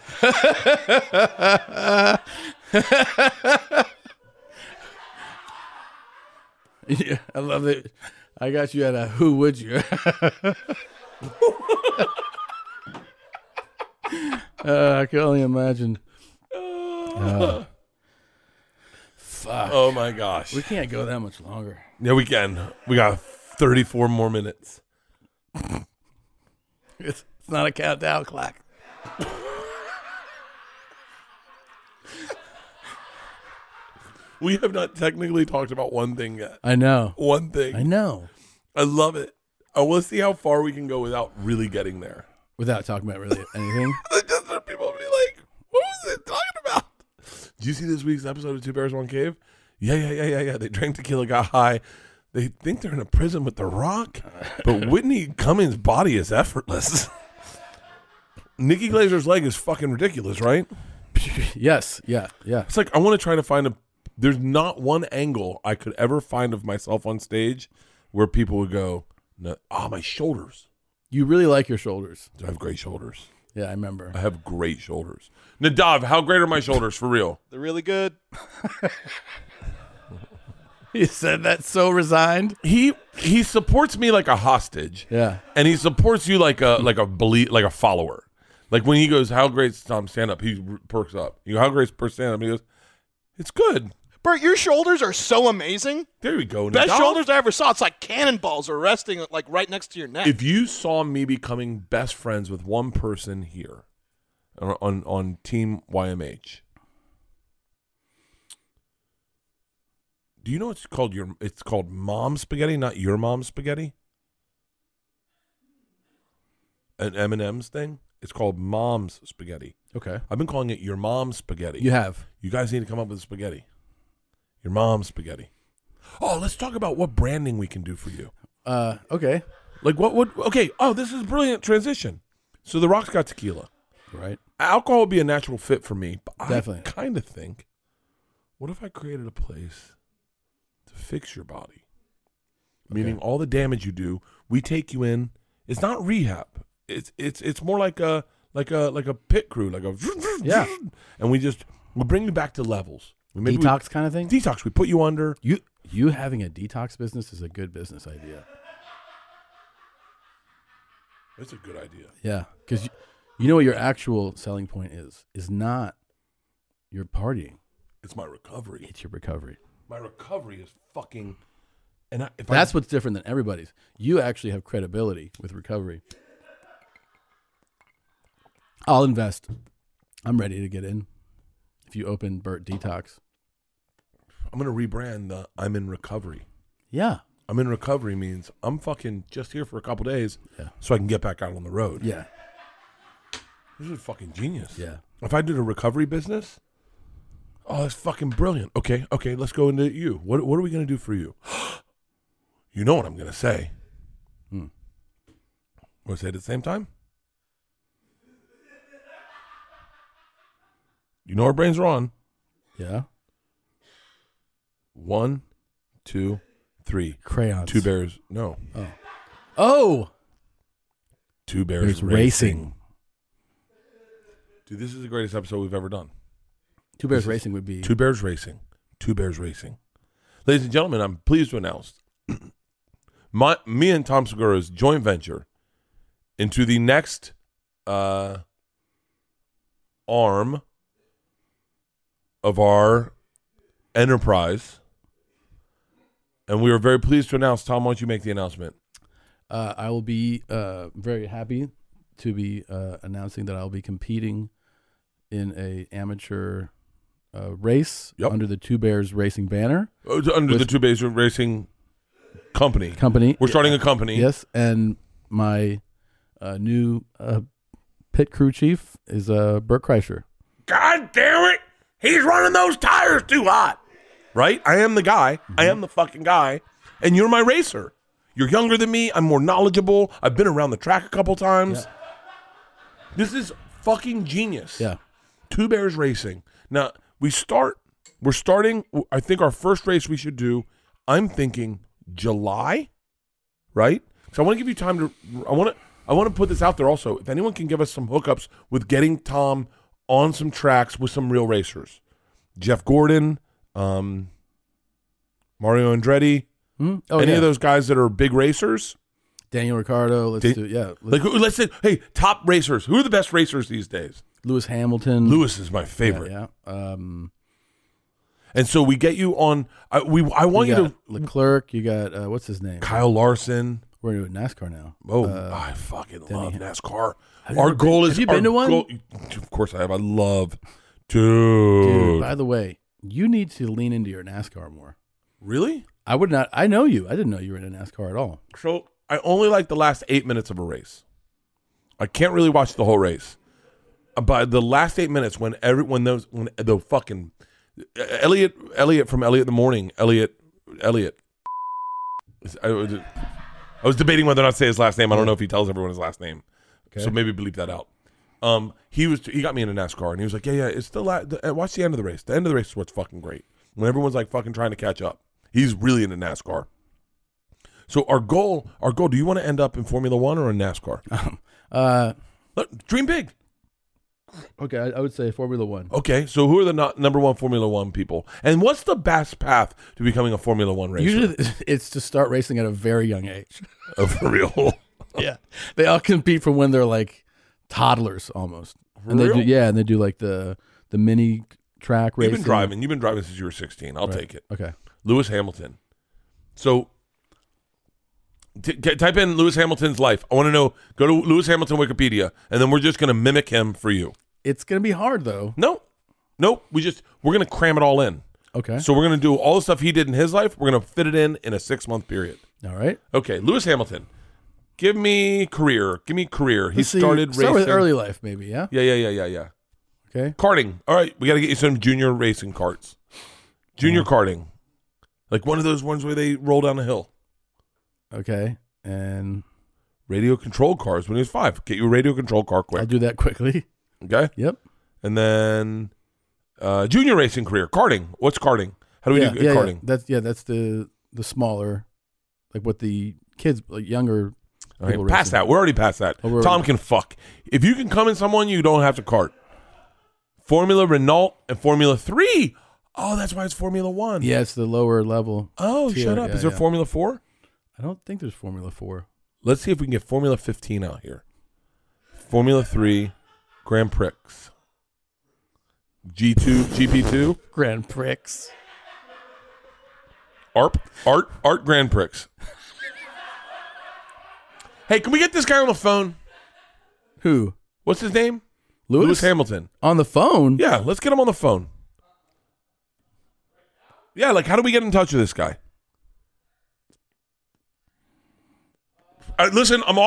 Yeah, I love it. I got you at a who would you? I can only imagine. Fuck. Oh my gosh. We can't go that much longer. Yeah, we can. We got 34 more minutes. It's not a countdown clock. We have not technically talked about one thing yet. I know. One thing. I know. I love it. I want to see how far we can go without really getting there. Without talking about really anything? Just for people to be like, what was it talking about? Did you see this week's episode of Two Bears, One Cave? Yeah. They drank tequila, got high. They think they're in a prison with The Rock, but Whitney Cummings' body is effortless. Nikki Glazer's leg is fucking ridiculous, right? Yes. Yeah. It's like I want to try to find there's not one angle I could ever find of myself on stage where people would go, no, my shoulders. You really like your shoulders. I have great shoulders. Yeah, I remember. I have great shoulders. Nadav, how great are my shoulders for real? They're really good. He said that so resigned. He supports me like a hostage. Yeah. And he supports you like a follower. Like when he goes, how great's Tom stand up? He perks up. You go, how great's per stand up? He goes, it's good. Bert, your shoulders are so amazing. There we go. Best Nadav. shoulders I ever saw. It's like cannonballs are resting like right next to your neck. If you saw me becoming best friends with one person here on Team YMH, do you know it's called mom spaghetti, not your mom spaghetti? An M&M's thing? It's called mom's spaghetti. Okay. I've been calling it your mom's spaghetti. You have. You guys need to come up with spaghetti. Your mom's spaghetti. Oh, let's talk about what branding we can do for you. Okay. Like what would okay, this is a brilliant transition. So The Rock's got tequila. Right. Alcohol would be a natural fit for me, but Definitely. I kind of think, what if I created a place to fix your body? Meaning all the damage you do, we take you in. It's not rehab. It's more like a pit crew, Yeah. And we'll bring you back to levels. Detox kind of thing? Detox. We put you under. You having a detox business is a good business idea. That's a good idea. Yeah, because you know what your actual selling point is not your partying. It's my recovery. It's your recovery. My recovery is fucking. That's what's different than everybody's. You actually have credibility with recovery. I'll invest. I'm ready to get in. If you open Burt Detox. I'm going to rebrand the I'm in recovery. Yeah. I'm in recovery means I'm fucking just here for a couple days so I can get back out on the road. Yeah. This is fucking genius. Yeah. If I did a recovery business, oh, that's fucking brilliant. Okay, let's go into you. What are we going to do for you? You know what I'm going to say. Want to say it at the same time? You know our brains are on. Yeah. 1, 2, 3. Crayons. Two Bears. No. Oh. Two Bears There's racing. Dude, this is the greatest episode we've ever done. Two Bears Racing would be... Two Bears Racing. Two Bears Racing. Ladies and gentlemen, I'm pleased to announce me and Tom Segura's joint venture into the next arm of our enterprise. And we are very pleased to announce, Tom, why don't you make the announcement? I will be very happy to be announcing that I'll be competing in a amateur race under the Two Bears Racing banner. Under the Two Bears Racing company. We're starting a company. Yes, and my new pit crew chief is Burt Kreischer. God damn it! He's running those tires too hot. Right? I am the guy. I am the fucking guy. And you're my racer. You're younger than me. I'm more knowledgeable. I've been around the track a couple times. Yeah. This is fucking genius. Yeah. Two Bears Racing. Now, we're starting, I think our first race we should do, I'm thinking July, right? So I want to give you time to, I want to put this out there also. If anyone can give us some hookups with getting Tom on some tracks with some real racers. Jeff Gordon, Mario Andretti, any of those guys that are big racers. Daniel Ricciardo, Let's say, hey, top racers. Who are the best racers these days? Lewis Hamilton. Lewis is my favorite. Yeah. And so we get you on. I want you to Leclerc. You got what's his name? Kyle Larson. We're doing NASCAR now. I fucking love NASCAR. Our goal is. Have you been to one? Of course I have. I love, dude. By the way, you need to lean into your NASCAR more. Really? I would not. I know you. I didn't know you were in a NASCAR at all. So I only like the last 8 minutes of a race. I can't really watch the whole race. But the last 8 minutes, when the fucking Elliot from Elliot in the Morning, Elliot. I was debating whether or not to say his last name. I don't know if he tells everyone his last name, so maybe bleep that out. He got me into NASCAR, and he was like, yeah, it's watch the end of the race. The end of the race is what's fucking great. When everyone's like fucking trying to catch up, he's really into NASCAR. So our goal. Do you want to end up in Formula One or in NASCAR? Dream big. Okay, I would say Formula One. Okay, so who are the number one Formula One people? And what's the best path to becoming a Formula One racer? Usually it's to start racing at a very young age. Oh, for real? Yeah. They all compete from when they're like toddlers almost. And they do like the mini track racing. You've been driving since you were 16. I'll take it. Okay. Lewis Hamilton. So type in Lewis Hamilton's life. I want to know, go to Lewis Hamilton Wikipedia, and then we're just going to mimic him for you. It's going to be hard, though. Nope. We're going to cram it all in. Okay. So we're going to do all the stuff he did in his life. We're going to fit it in a 6-month period. All right. Okay, Lewis Hamilton. Give me career. He started racing. Start with early life, maybe, yeah? Yeah. Okay. Karting. All right, we got to get you some junior racing karts. Junior karting. Like one of those ones where they roll down a hill. Okay. And radio control cars when he was 5. Get you a radio control car quick. I'll do that quickly. Okay. Yep. And then junior racing career. Karting. What's karting? How do we do karting? That's the smaller, like what the kids, like younger. All right, past that. We're already past that. Tom can fuck. If you can come in someone, you don't have to kart. Formula Renault and Formula 3. Oh, that's why it's Formula 1. Yeah, it's the lower level. Oh, tier. Shut up. Is there Formula 4? I don't think there's Formula 4. Let's see if we can get Formula 15 out here. Formula 3 Grand Prix. GP2. Grand Prix. Art Grand Prix. Hey, can we get this guy on the phone? Who? What's his name? Lewis Hamilton. On the phone? Yeah, let's get him on the phone. Yeah, like, how do we get in touch with this guy? Listen, I'm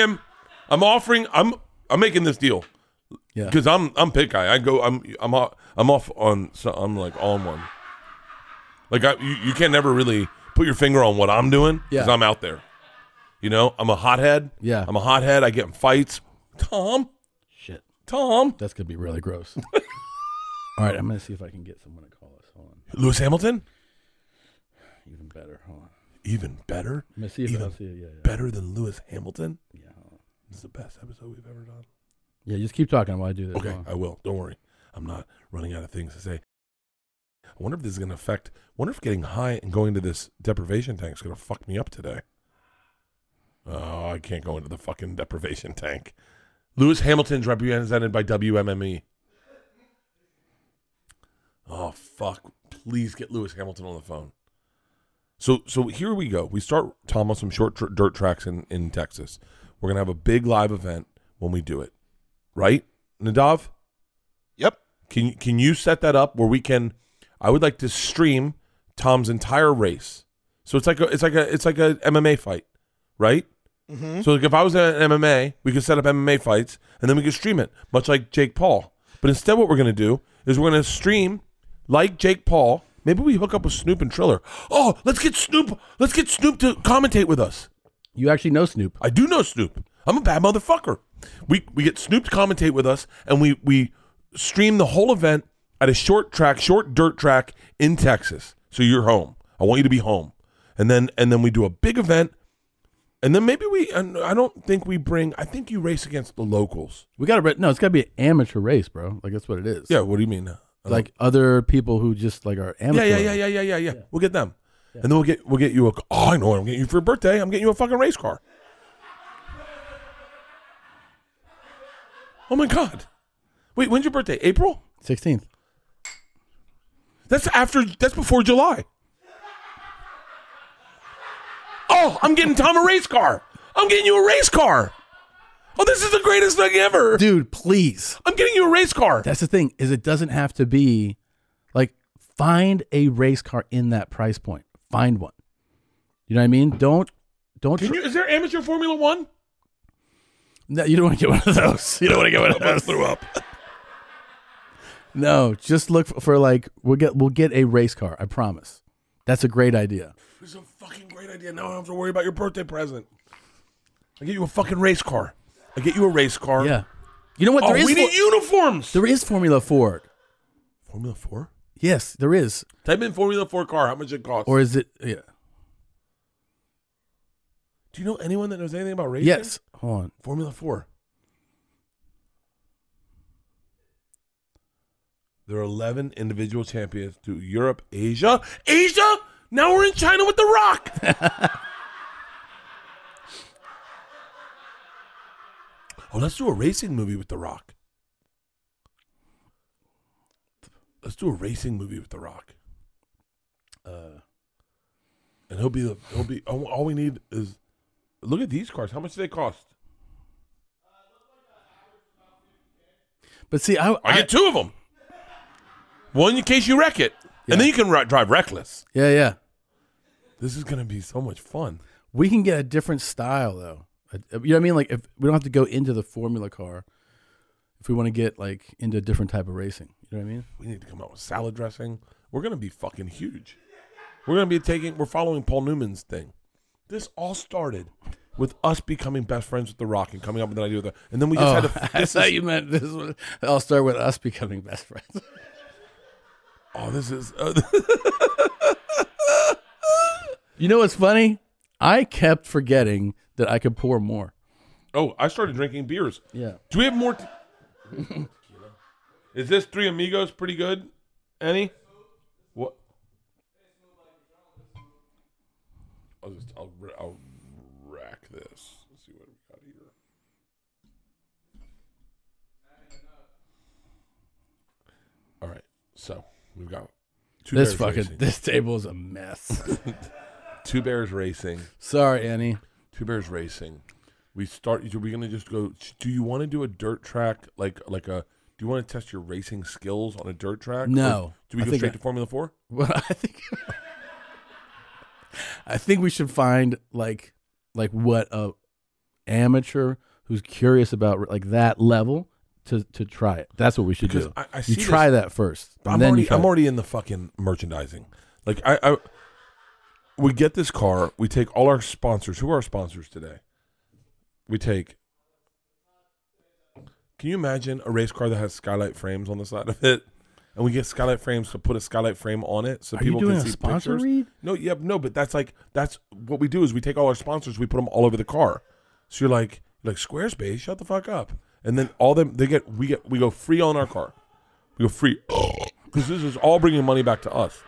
making this deal. Yeah. Because I'm pit guy. I'm off on. So I'm like all in one. Like you can't never really put your finger on what I'm doing because I'm out there. You know, I'm a hothead. Yeah. I'm a hothead. I get in fights. Tom. That's gonna be really gross. All right, I'm gonna see if I can get someone to call us. Hold on. Lewis Hamilton. Even better. Hold on. Even better. I'm gonna see if I'll see it. Yeah. Better than Lewis Hamilton. Yeah. Hold on. This is the best episode we've ever done. Yeah, just keep talking while I do this. Okay, I will. Don't worry. I'm not running out of things to say. I wonder if this is going to affect. Wonder if getting high and going to this deprivation tank is going to fuck me up today. Oh, I can't go into the fucking deprivation tank. Lewis Hamilton's represented by WMME. Oh fuck! Please get Lewis Hamilton on the phone. So here we go. We start Tom on some short dirt tracks in Texas. We're gonna have a big live event when we do it. Right, Nadav? Yep. Can you set that up where we can? I would like to stream Tom's entire race. So it's like a MMA fight, right? Mm-hmm. So like if I was at an MMA, we could set up MMA fights and then we could stream it, much like Jake Paul. But instead, what we're gonna do is we're gonna stream like Jake Paul. Maybe we hook up with Snoop and Triller. Oh, let's get Snoop. Let's get Snoop to commentate with us. You actually know Snoop. I do know Snoop. I'm a bad motherfucker. We get Snoop to commentate with us, and we stream the whole event at a short dirt track in Texas. So you're home. I want you to be home, and then we do a big event, and then maybe I don't think we bring. I think you race against the locals. We got to. No, it's got to be an amateur race, bro. Like that's what it is. Yeah. What do you mean? Like other people who just like are amateur. Yeah. We'll get them, and then we'll get you a. Oh, I know what I'm getting you for your birthday. I'm getting you a fucking race car. Oh my God! Wait, when's your birthday? April 16th. That's before July. Oh, I'm getting Tom a race car. I'm getting you a race car. Oh, this is the greatest thing ever, dude. Please, I'm getting you a race car. That's the thing is, it doesn't have to be like find a race car in that price point. Find one. You know what I mean? Don't. Is there amateur Formula One? No, you don't want to get one of those. You don't want to get one of those. Threw up. No, just look for like we'll get a race car. I promise. That's a great idea. This is a fucking great idea. Now I don't have to worry about your birthday present. I get you a fucking race car. I get you a race car. Yeah. You know what? We need uniforms. There is Formula Ford. Formula 4? Yes, there is. Type in Formula 4 car. How much it costs? Or is it? Yeah. Do you know anyone that knows anything about racing? Yes. Hold on. Formula 4. There are 11 individual champions to Europe, Asia. Asia? Now we're in China with The Rock. Oh, let's do a racing movie with The Rock. Let's do a racing movie with The Rock. And he'll be all we need is look at these cars. How much do they cost? But see, I get two of them. One in case you wreck it, and then you can drive reckless. Yeah. This is going to be so much fun. We can get a different style though. You know what I mean? Like if we don't have to go into the formula car, if we want to get like into a different type of racing. You know what I mean? We need to come out with salad dressing. We're going to be fucking huge. We're following Paul Newman's thing. This all started with us becoming best friends with The Rock and coming up with an idea and then we just had to. I thought you meant this was all start with us becoming best friends. Oh, this is. You know what's funny? I kept forgetting that I could pour more. Oh, I started drinking beers. Yeah. Do we have more? Is this Three Amigos pretty good, Annie? What? I'll rack this. Let's see what we got here. All right, so we've got this table is a mess. Two Bears Racing. Sorry, Annie. Two Bears Racing. Are we gonna just go? Do you want to do a dirt track like a Do you want to test your racing skills on a dirt track? No. Or do we go straight to Formula 4? Well, I think we should find like what a amateur who's curious about like that level to try it. That's what we should do. I see you try that first. And I'm already in the fucking merchandising. Like we get this car. We take all our sponsors. Who are our sponsors today? We take. Can you imagine a race car that has skylight frames on the side of it, and we get skylight frames to put a skylight frame on it so people can see sponsor pictures? read? No, but that's what we do is we take all our sponsors, we put them all over the car. So you're like Squarespace, shut the fuck up, and then all them we go free on our car, we go free because this is all bringing money back to us.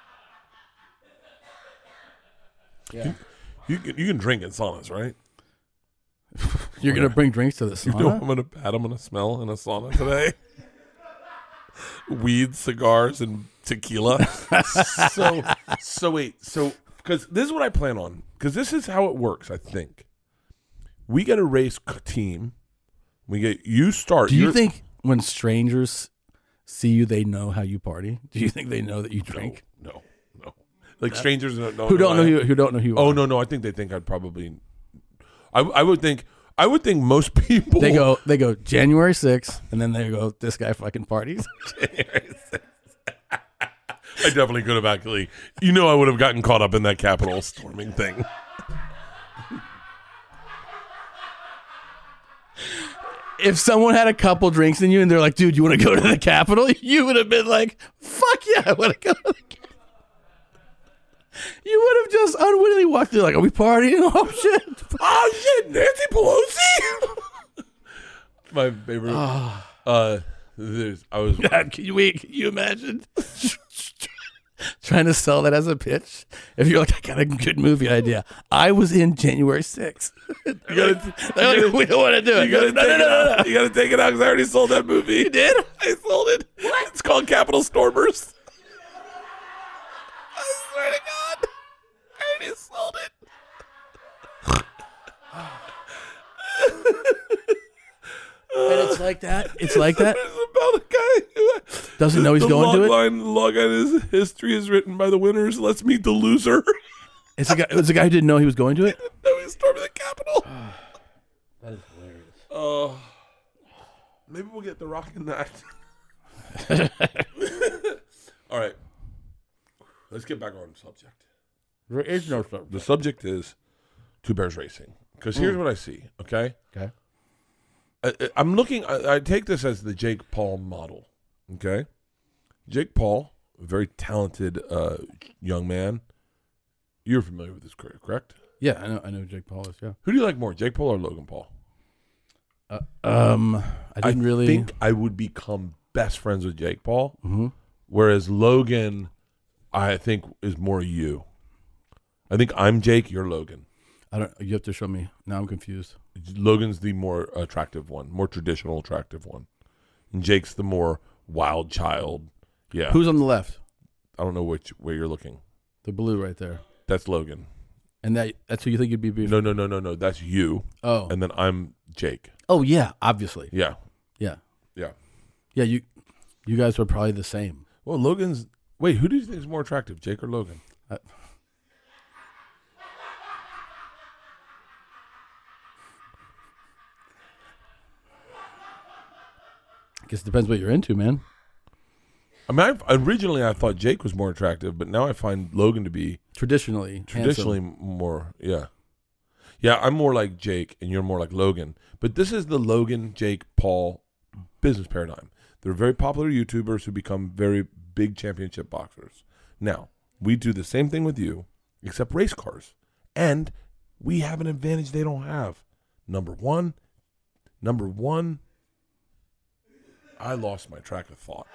Yeah, you can drink in saunas, right? You're gonna bring drinks to the sauna? You know I'm gonna smell in a sauna today. Weed, cigars, and tequila. so wait, because this is what I plan on. Because this is how it works. I think we get a race team. We get you start. Do you think when strangers see you, they know how you party? Do you think they know that you drink? No. Like strangers who don't know who you are. Oh no, I think they think I'd probably. I would think most people they go January 6th, and then they go, this guy fucking parties. January 6th. I definitely could have actually. I would have gotten caught up in that Capitol storming thing. If someone had a couple drinks in you and they're like, dude, you want to go to the Capitol? You would have been like, fuck yeah, I want to go to the Capitol. You would have just unwittingly walked through like, are we partying? Oh shit, Nancy Pelosi. My favorite. Can you imagine trying to sell that as a pitch? If you're like, I got a good movie idea. I was in January 6th. We don't want to do it. No. You gotta take it out because I already sold that movie. You did? I sold it. What? It's called Capitol Stormers. I swear to God, I already sold it. And it's like that. It's like that. It's about a guy who doesn't know he's going to it. The log line is history is written by the winners. Let's meet the loser. It's a guy who didn't know he was going to it. No, he stormed the Capitol. That is hilarious. Maybe we'll get The Rock in that. All right. Let's get back on subject. There is no subject. The subject is Two Bears Racing. Because here's what I see, okay? Okay. I'm looking, I take this as the Jake Paul model, okay? Jake Paul, a very talented young man. You're familiar with this career, correct? Yeah, I know who Jake Paul is, yeah. Who do you like more, Jake Paul or Logan Paul? I think I would become best friends with Jake Paul, mm-hmm. whereas Logan, I think, is more you. I think I'm Jake, you're Logan. You have to show me. Now I'm confused. Logan's the more attractive one, more traditional attractive one. And Jake's the more wild child. Yeah. Who's on the left? I don't know where you're looking. The blue right there. That's Logan. And that's who you think you'd be before? No. That's you. Oh. And then I'm Jake. Oh, yeah, obviously. Yeah. Yeah. Yeah. Yeah, you guys were probably the same. Well, Logan's... Wait, who do you think is more attractive, Jake or Logan? I guess it depends what you're into, man. I mean, originally I thought Jake was more attractive, but now I find Logan to be traditionally handsome. More. Yeah, I'm more like Jake, and you're more like Logan. But this is the Logan, Jake, Paul business paradigm. They're very popular YouTubers who become very big championship boxers. Now we do the same thing with you, except race cars, and we have an advantage they don't have. Number one. I lost my track of thought.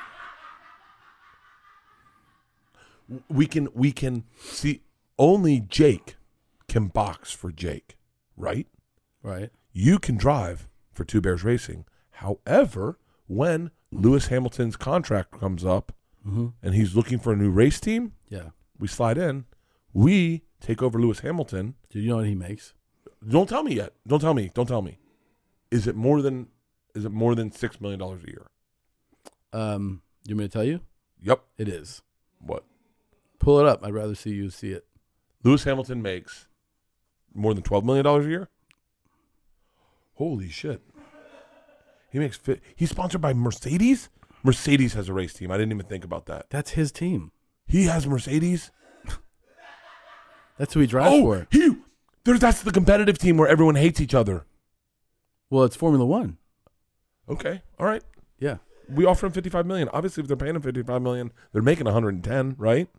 We can see only Jake can box for Jake, right? Right. You can drive for Two Bears Racing. However, when Lewis Hamilton's contract comes up mm-hmm. and he's looking for a new race team, yeah, we slide in. We take over Lewis Hamilton. Do you know what he makes? Don't tell me yet. Don't tell me. Is it more than Is it more than $6 million a year? You want me to tell you? Yep. It is. What? Pull it up. I'd rather see you see it. Lewis Hamilton makes more than $12 million a year? Holy shit. He's sponsored by Mercedes? Mercedes has a race team. I didn't even think about that. That's his team. He has Mercedes? That's who he drives for. That's the competitive team where everyone hates each other. Well, it's Formula One. Okay. All right. Yeah. We offer him $55 million. Obviously, if they're paying him $55 million, they're making $110, right?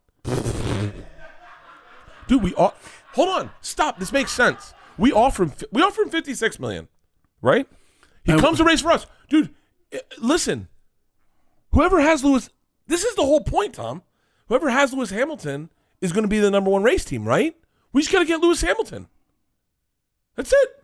Dude, hold on. Stop. This makes sense. We offer him $56 million, right? He comes to race for us. Dude, listen. Whoever has Lewis, this is the whole point, Tom. Whoever has Lewis Hamilton is going to be the number one race team, right? We just got to get Lewis Hamilton. That's it.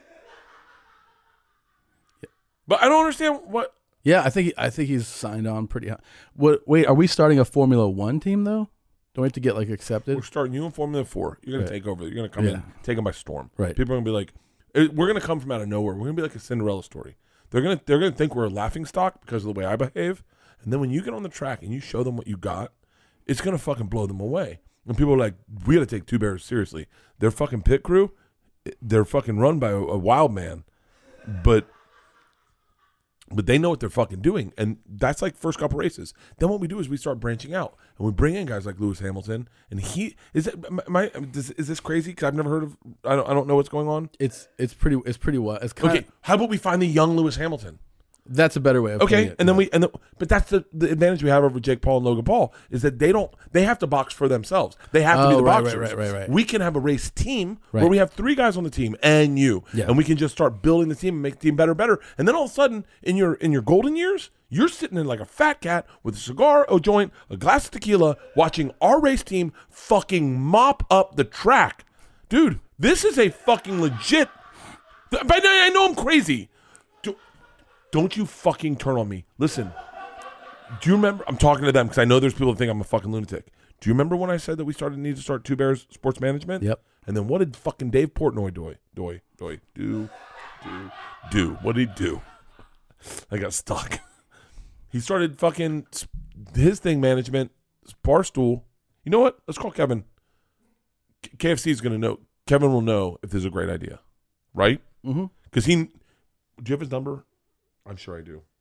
Yeah. But I don't understand what. Yeah, I think he's signed on pretty high. Wait, are we starting a Formula One team though? Don't we have to get accepted? We're starting you in Formula 4. You're going to take over. You're going to come in, take them by storm. Right. People are going to be like, we're going to come from out of nowhere. We're going to be like a Cinderella story. They're going to think we're a laughing stock because of the way I behave. And then when you get on the track and you show them what you got, it's going to fucking blow them away. And people are like, we got to take Two Bears seriously. Their fucking pit crew, they're fucking run by a wild man. But they know what they're fucking doing. And that's like first couple races. Then what we do is we start branching out. And we bring in guys like Lewis Hamilton. And is this crazy? Because I've never heard of, I don't know what's going on. It's pretty wild. It's kinda, Okay, how about we find the young Lewis Hamilton? That's a better way of putting it. And then but that's the advantage we have over Jake Paul and Logan Paul is that they have to box for themselves. They have to be the boxers. Right. We can have a race team where we have 3 guys on the team and you, and we can just start building the team and make the team better. And then all of a sudden, in your golden years, you're sitting in like a fat cat with a cigar, a joint, a glass of tequila, watching our race team fucking mop up the track, dude. This is a fucking legit. But I know I'm crazy. Don't you fucking turn on me. Listen, do you remember? I'm talking to them because I know there's people that think I'm a fucking lunatic. Do you remember when I said that we need to start Two Bears Sports Management? Yep. And then what did fucking Dave Portnoy do? What did he do? I got stuck. He started fucking his thing management, Barstool. You know what? Let's call Kevin. KFC is going to know. Kevin will know if this is a great idea. Right? Mm-hmm. Because do you have his number? I'm sure I do.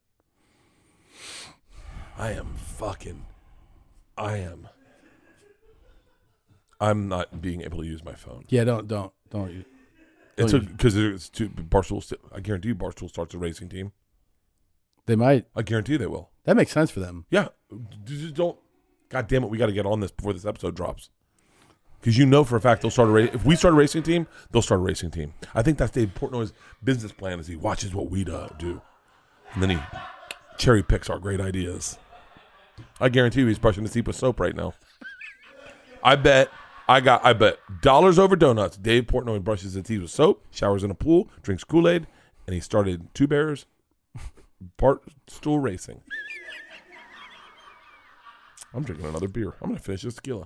I'm not being able to use my phone. Yeah, don't. It's because it's too Barstool. I guarantee you, Barstool starts a racing team. They might. I guarantee they will. That makes sense for them. Yeah, just don't. God damn it, we got to get on this before this episode drops. Because you know for a fact they'll start if we start a racing team, they'll start a racing team. I think that's Dave Portnoy's business plan is he watches what we do. And then he cherry picks our great ideas. I guarantee you he's brushing his teeth with soap right now. I bet dollars over donuts. Dave Portnoy brushes his teeth with soap, showers in a pool, drinks Kool-Aid, and he started Two Bears Barstool Racing. I'm drinking another beer. I'm going to finish this tequila.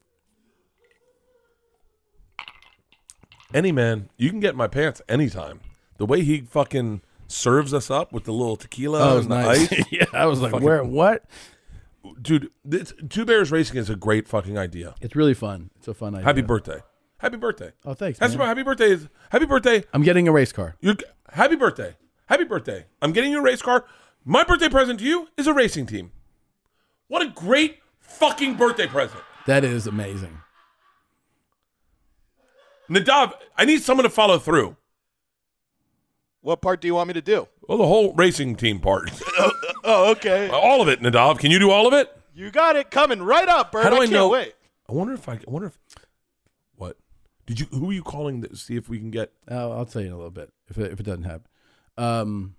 Any man, you can get in my pants anytime. The way he fucking serves us up with the little tequila and the nice. ice. Yeah, I was like, where? What? Dude, Two Bears Racing is a great fucking idea. It's really fun. It's a fun idea. Happy birthday. Happy birthday. Oh, thanks, That's man. my happy birthday. Happy birthday. I'm getting a race car. Happy birthday. Happy birthday. I'm getting you a race car. My birthday present to you is a racing team. What a great fucking birthday present. That is amazing. Nadav, I need someone to follow through. What part do you want me to do? Well, the whole racing team part. Oh, okay. All of it, Nadav. Can you do all of it? You got it coming right up, Bert. How do I can't know? Wait. I wonder if what? Who are you calling to see if we can get? I'll tell you in a little bit if it doesn't happen.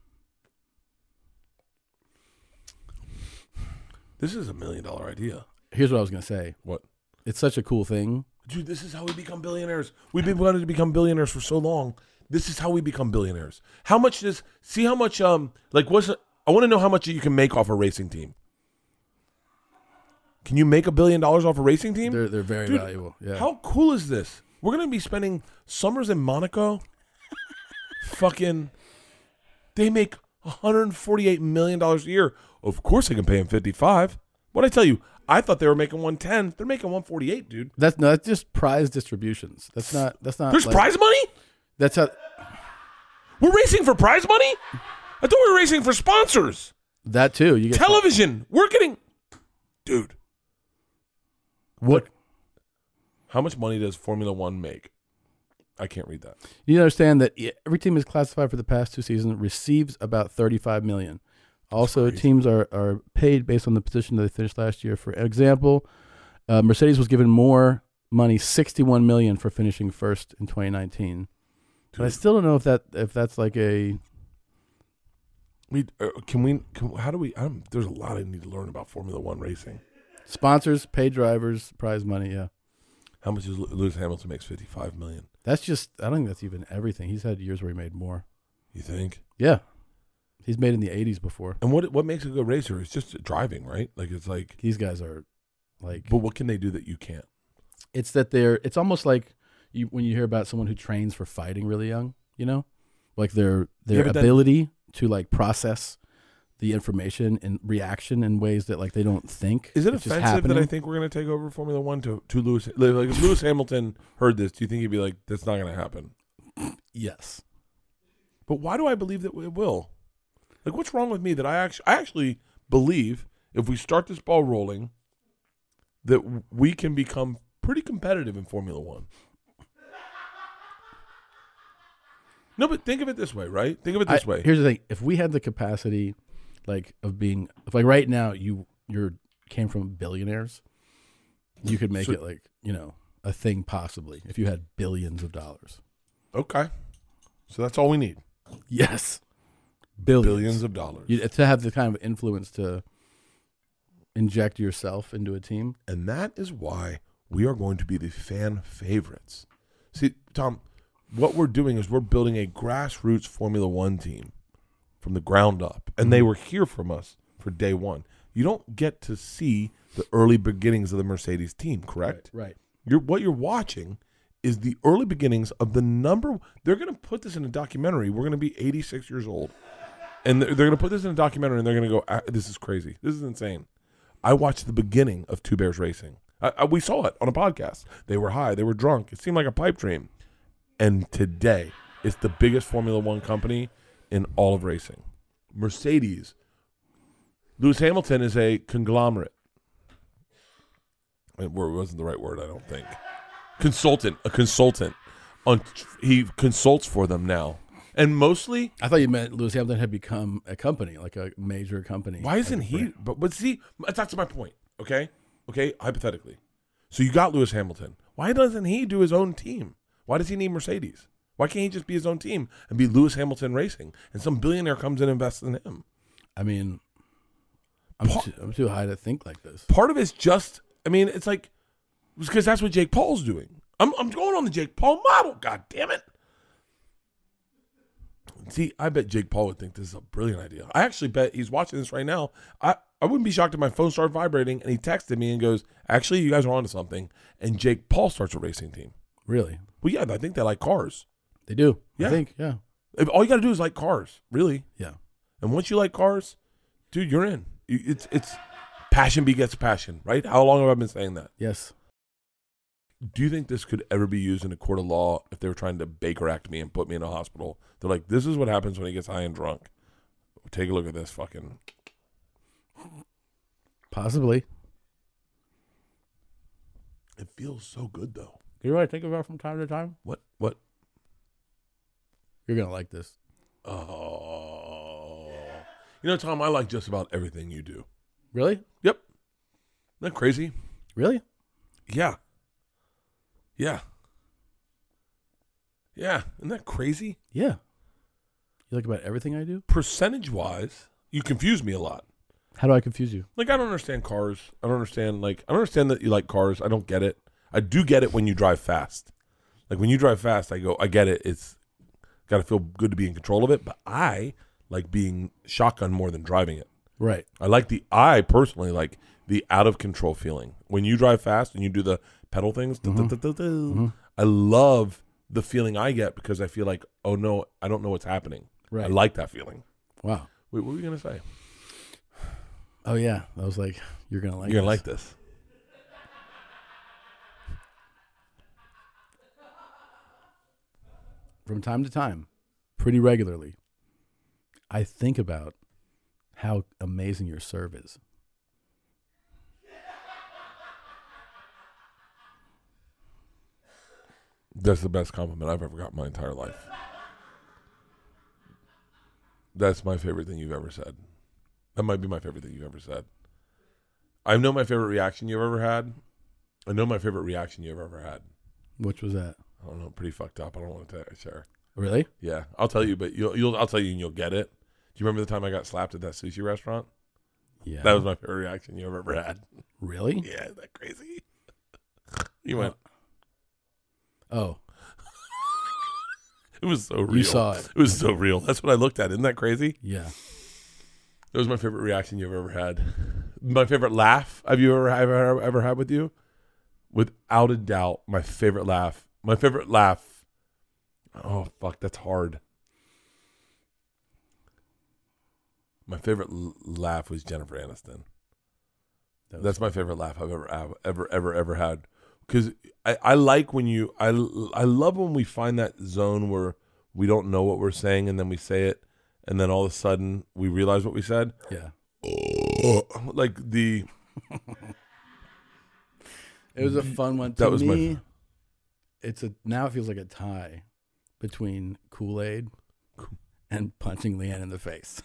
This is $1 million idea. Here's what I was going to say. What? It's such a cool thing. Dude, this is how we become billionaires. We've been wanting to become billionaires for so long. This is how we become billionaires. I want to know how much you can make off a racing team. Can you make $1 billion off a racing team? They're very valuable. Yeah. How cool is this? We're going to be spending summers in Monaco. Fucking, they make $148 million a year. Of course I can pay him 55. What'd I tell you? I thought they were making 110. They're making 148, dude. That's just prize distributions. That's not. There's prize money? That's how. We're racing for prize money? I thought we were racing for sponsors. That too. You get television. We're getting, dude. What? How much money does Formula One make? I can't read that. You understand that every team is classified for the past 2 seasons receives about $35 million. Also, teams are paid based on the position that they finished last year. For example, Mercedes was given more money, $61 million, for finishing first in 2019. But I still don't know if that's like a. How do we? There's a lot I need to learn about Formula One racing. Sponsors, paid drivers, prize money. Yeah. How much is Lewis Hamilton makes? $55 million. That's just. I don't think that's even everything. He's had years where he made more. You think? Yeah. He's made in the 80s before. And what makes a good racer is just driving, right? Like it's like these guys are like. But what can they do that you can't? It's that it's almost like when you hear about someone who trains for fighting really young, you know, like their ability to like process the information and reaction in ways that like they don't think. Is it offensive that I think we're going to take over Formula One to Lewis? Like if Lewis Hamilton heard this, do you think he'd be like, "That's not going to happen"? Yes. But why do I believe that it will? Like, what's wrong with me that I actually believe if we start this ball rolling, that we can become pretty competitive in Formula One. No, but think of it this way, right? Think of it this way. Here's the thing: if we had the capacity, like of being, if like right now you came from billionaires, you could make it like a thing possibly if you had billions of dollars. Okay, so that's all we need. Yes. Billions of dollars. To have the kind of influence to inject yourself into a team. And that is why we are going to be the fan favorites. See, Tom, what we're doing is we're building a grassroots Formula One team from the ground up. And they were here from us for day one. You don't get to see the early beginnings of the Mercedes team, correct? Right. What you're watching is the early beginnings of the number. They're going to put this in a documentary. We're going to be 86 years old. And they're going to put this in a documentary, and they're going to go, this is crazy. This is insane. I watched the beginning of Two Bears Racing. We saw it on a podcast. They were high. They were drunk. It seemed like a pipe dream. And today, it's the biggest Formula One company in all of racing. Mercedes. Lewis Hamilton is a conglomerate. It wasn't the right word, I don't think. A consultant. He consults for them now. And mostly, I thought you meant Lewis Hamilton had become a company, like a major company. Why isn't he? But see, that's my point. Okay, hypothetically. So you got Lewis Hamilton. Why doesn't he do his own team? Why does he need Mercedes? Why can't he just be his own team and be Lewis Hamilton Racing? And some billionaire comes in and invests in him. I mean, I'm too high to think like this. Part of it's just, it's like, because that's what Jake Paul's doing. I'm going on the Jake Paul model. God damn it. See, I bet Jake Paul would think this is a brilliant idea. I actually bet he's watching this right now. I wouldn't be shocked if my phone started vibrating and he texted me and goes, actually, you guys are onto something. And Jake Paul starts a racing team. Really? Well, yeah, I think they like cars. They do. Yeah. I think, yeah. All you got to do is like cars, really. Yeah. And once you like cars, dude, you're in. It's passion begets passion, right? How long have I been saying that? Yes. Do you think this could ever be used in a court of law if they were trying to Baker Act me and put me in a hospital? They're like, this is what happens when he gets high and drunk. Take a look at this fucking. Possibly. It feels so good, though. You know what I think about from time to time? What? You're going to like this. Oh. Tom, I like just about everything you do. Really? Yep. Isn't that crazy? Really? Yeah. Isn't that crazy? Yeah. You like about everything I do? Percentage-wise, you confuse me a lot. How do I confuse you? Like, I don't understand cars. I don't understand that you like cars. I don't get it. I do get it when you drive fast. Like, when you drive fast, I get it. It's got to feel good to be in control of it. But I like being shotgun more than driving it. Right. I personally like the out-of-control feeling. When you drive fast and you do the pedal things, I love the feeling I get because I feel like, oh, no, I don't know what's happening. Right. I like that feeling. Wow. Wait, what were you gonna say? Oh yeah, I was like, you're gonna like. You're gonna this. like this. From time to time, pretty regularly, I think about how amazing your serve is. That's the best compliment I've ever got in my entire life. That's my favorite thing you've ever said. That might be my favorite thing you've ever said. I know my favorite reaction you've ever had. I know my favorite reaction you've ever had. Which was that? I don't know, pretty fucked up. I don't want to share. Really? Yeah, I'll tell you, but I'll tell you and you'll get it. Do you remember the time I got slapped at that sushi restaurant? Yeah. That was my favorite reaction you've ever had. Really? Yeah, isn't that crazy? You went. Oh. It was so real. You saw it. It was so real. That's what I looked at. Isn't that crazy? Yeah. That was my favorite reaction you've ever had. My favorite laugh have you ever had with you? Without a doubt, my favorite laugh. My favorite laugh. Oh fuck, that's hard. My favorite laugh was Jennifer Aniston. That's my favorite laugh I've ever had. Because I like when you I love when we find that zone where we don't know what we're saying and then we say it and then all of a sudden we realize what we said. Yeah. Like the. It was a fun one. That To was me, now it feels like a tie between Kool-Aid and punching Leanne in the face.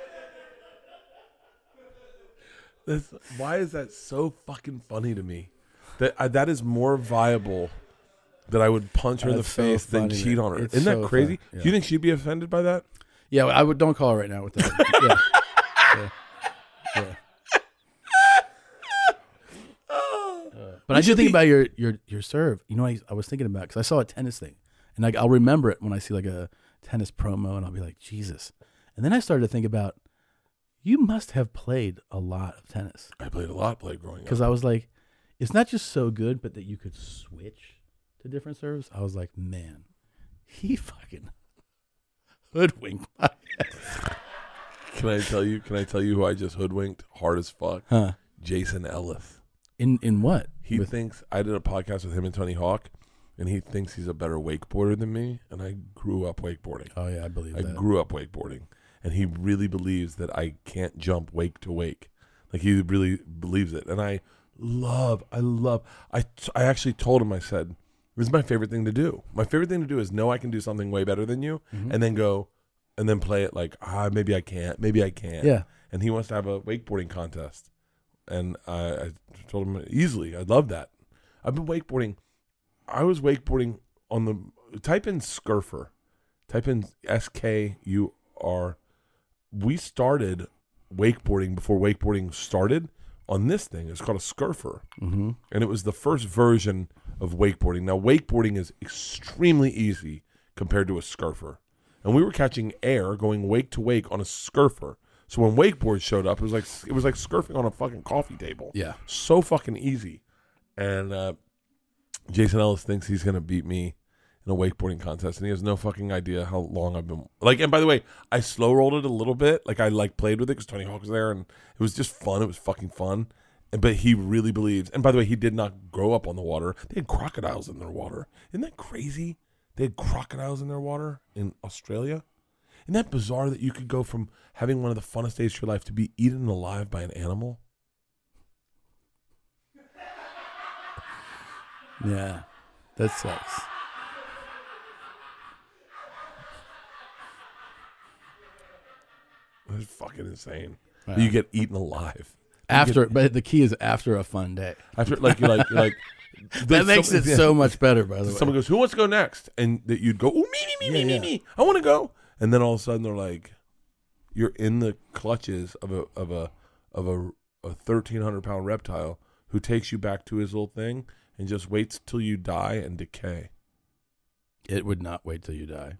Why is that so fucking funny to me? That is more viable that I would punch her in the That's so face than funny, cheat man. on her. It's Isn't that so crazy? fun, yeah. Do you think she'd be offended by that? Yeah, I would. Don't call her right now with that. Yeah. Yeah. But I do think about your serve. You know, I was thinking about because I saw a tennis thing, and I'll remember it when I see like a tennis promo, and I'll be like, Jesus. And then I started to think about, you must have played a lot of tennis. I played a lot growing up. Because I was like, it's not just so good, but that you could switch to different serves. I was like, man, he fucking hoodwinked my ass. Can I tell you who I just hoodwinked hard as fuck? Huh? Jason Ellis. In what? He thinks I did a podcast with him and Tony Hawk, and he thinks he's a better wakeboarder than me. And I grew up wakeboarding. Oh yeah, I believe that. I grew up wakeboarding, and he really believes that I can't jump wake to wake. Like he really believes it, and I actually told him, I said, this is my favorite thing to do. My favorite thing to do is know I can do something way better than you, and then go and then play it like, maybe I can't. Yeah. And he wants to have a wakeboarding contest. And I told him easily, I'd love that. I've been wakeboarding. I was wakeboarding on the, type in Scurfer. Type in SKUR. We started wakeboarding before wakeboarding started on this thing. It's called a Scurfer. Mm-hmm. And it was the first version of wakeboarding. Now, wakeboarding is extremely easy compared to a Scurfer. And we were catching air going wake to wake on a Scurfer. So when wakeboard showed up, it was like scurfing on a fucking coffee table. Yeah. So fucking easy. And Jason Ellis thinks he's going to beat me in a wakeboarding contest, and he has no fucking idea how long I've been like. And by the way, I slow rolled it a little bit. Like I played with it because Tony Hawk was there, and it was just fun. It was fucking fun. But he really believes. And by the way, he did not grow up on the water. They had crocodiles in their water. Isn't that crazy? They had crocodiles in their water in Australia. Isn't that bizarre that you could go from having one of the funnest days of your life to be eaten alive by an animal? Yeah, that sucks. That's fucking insane. Wow. You get eaten alive. But the key is after a fun day. After you're like that makes it so much better. By the way, someone goes, "Who wants to go next?" And that you'd go, "Oh, me. I want to go." And then all of a sudden they're like, you're in the clutches of a 1,300-pound reptile who takes you back to his little thing and just waits till you die and decay. It would not wait till you die.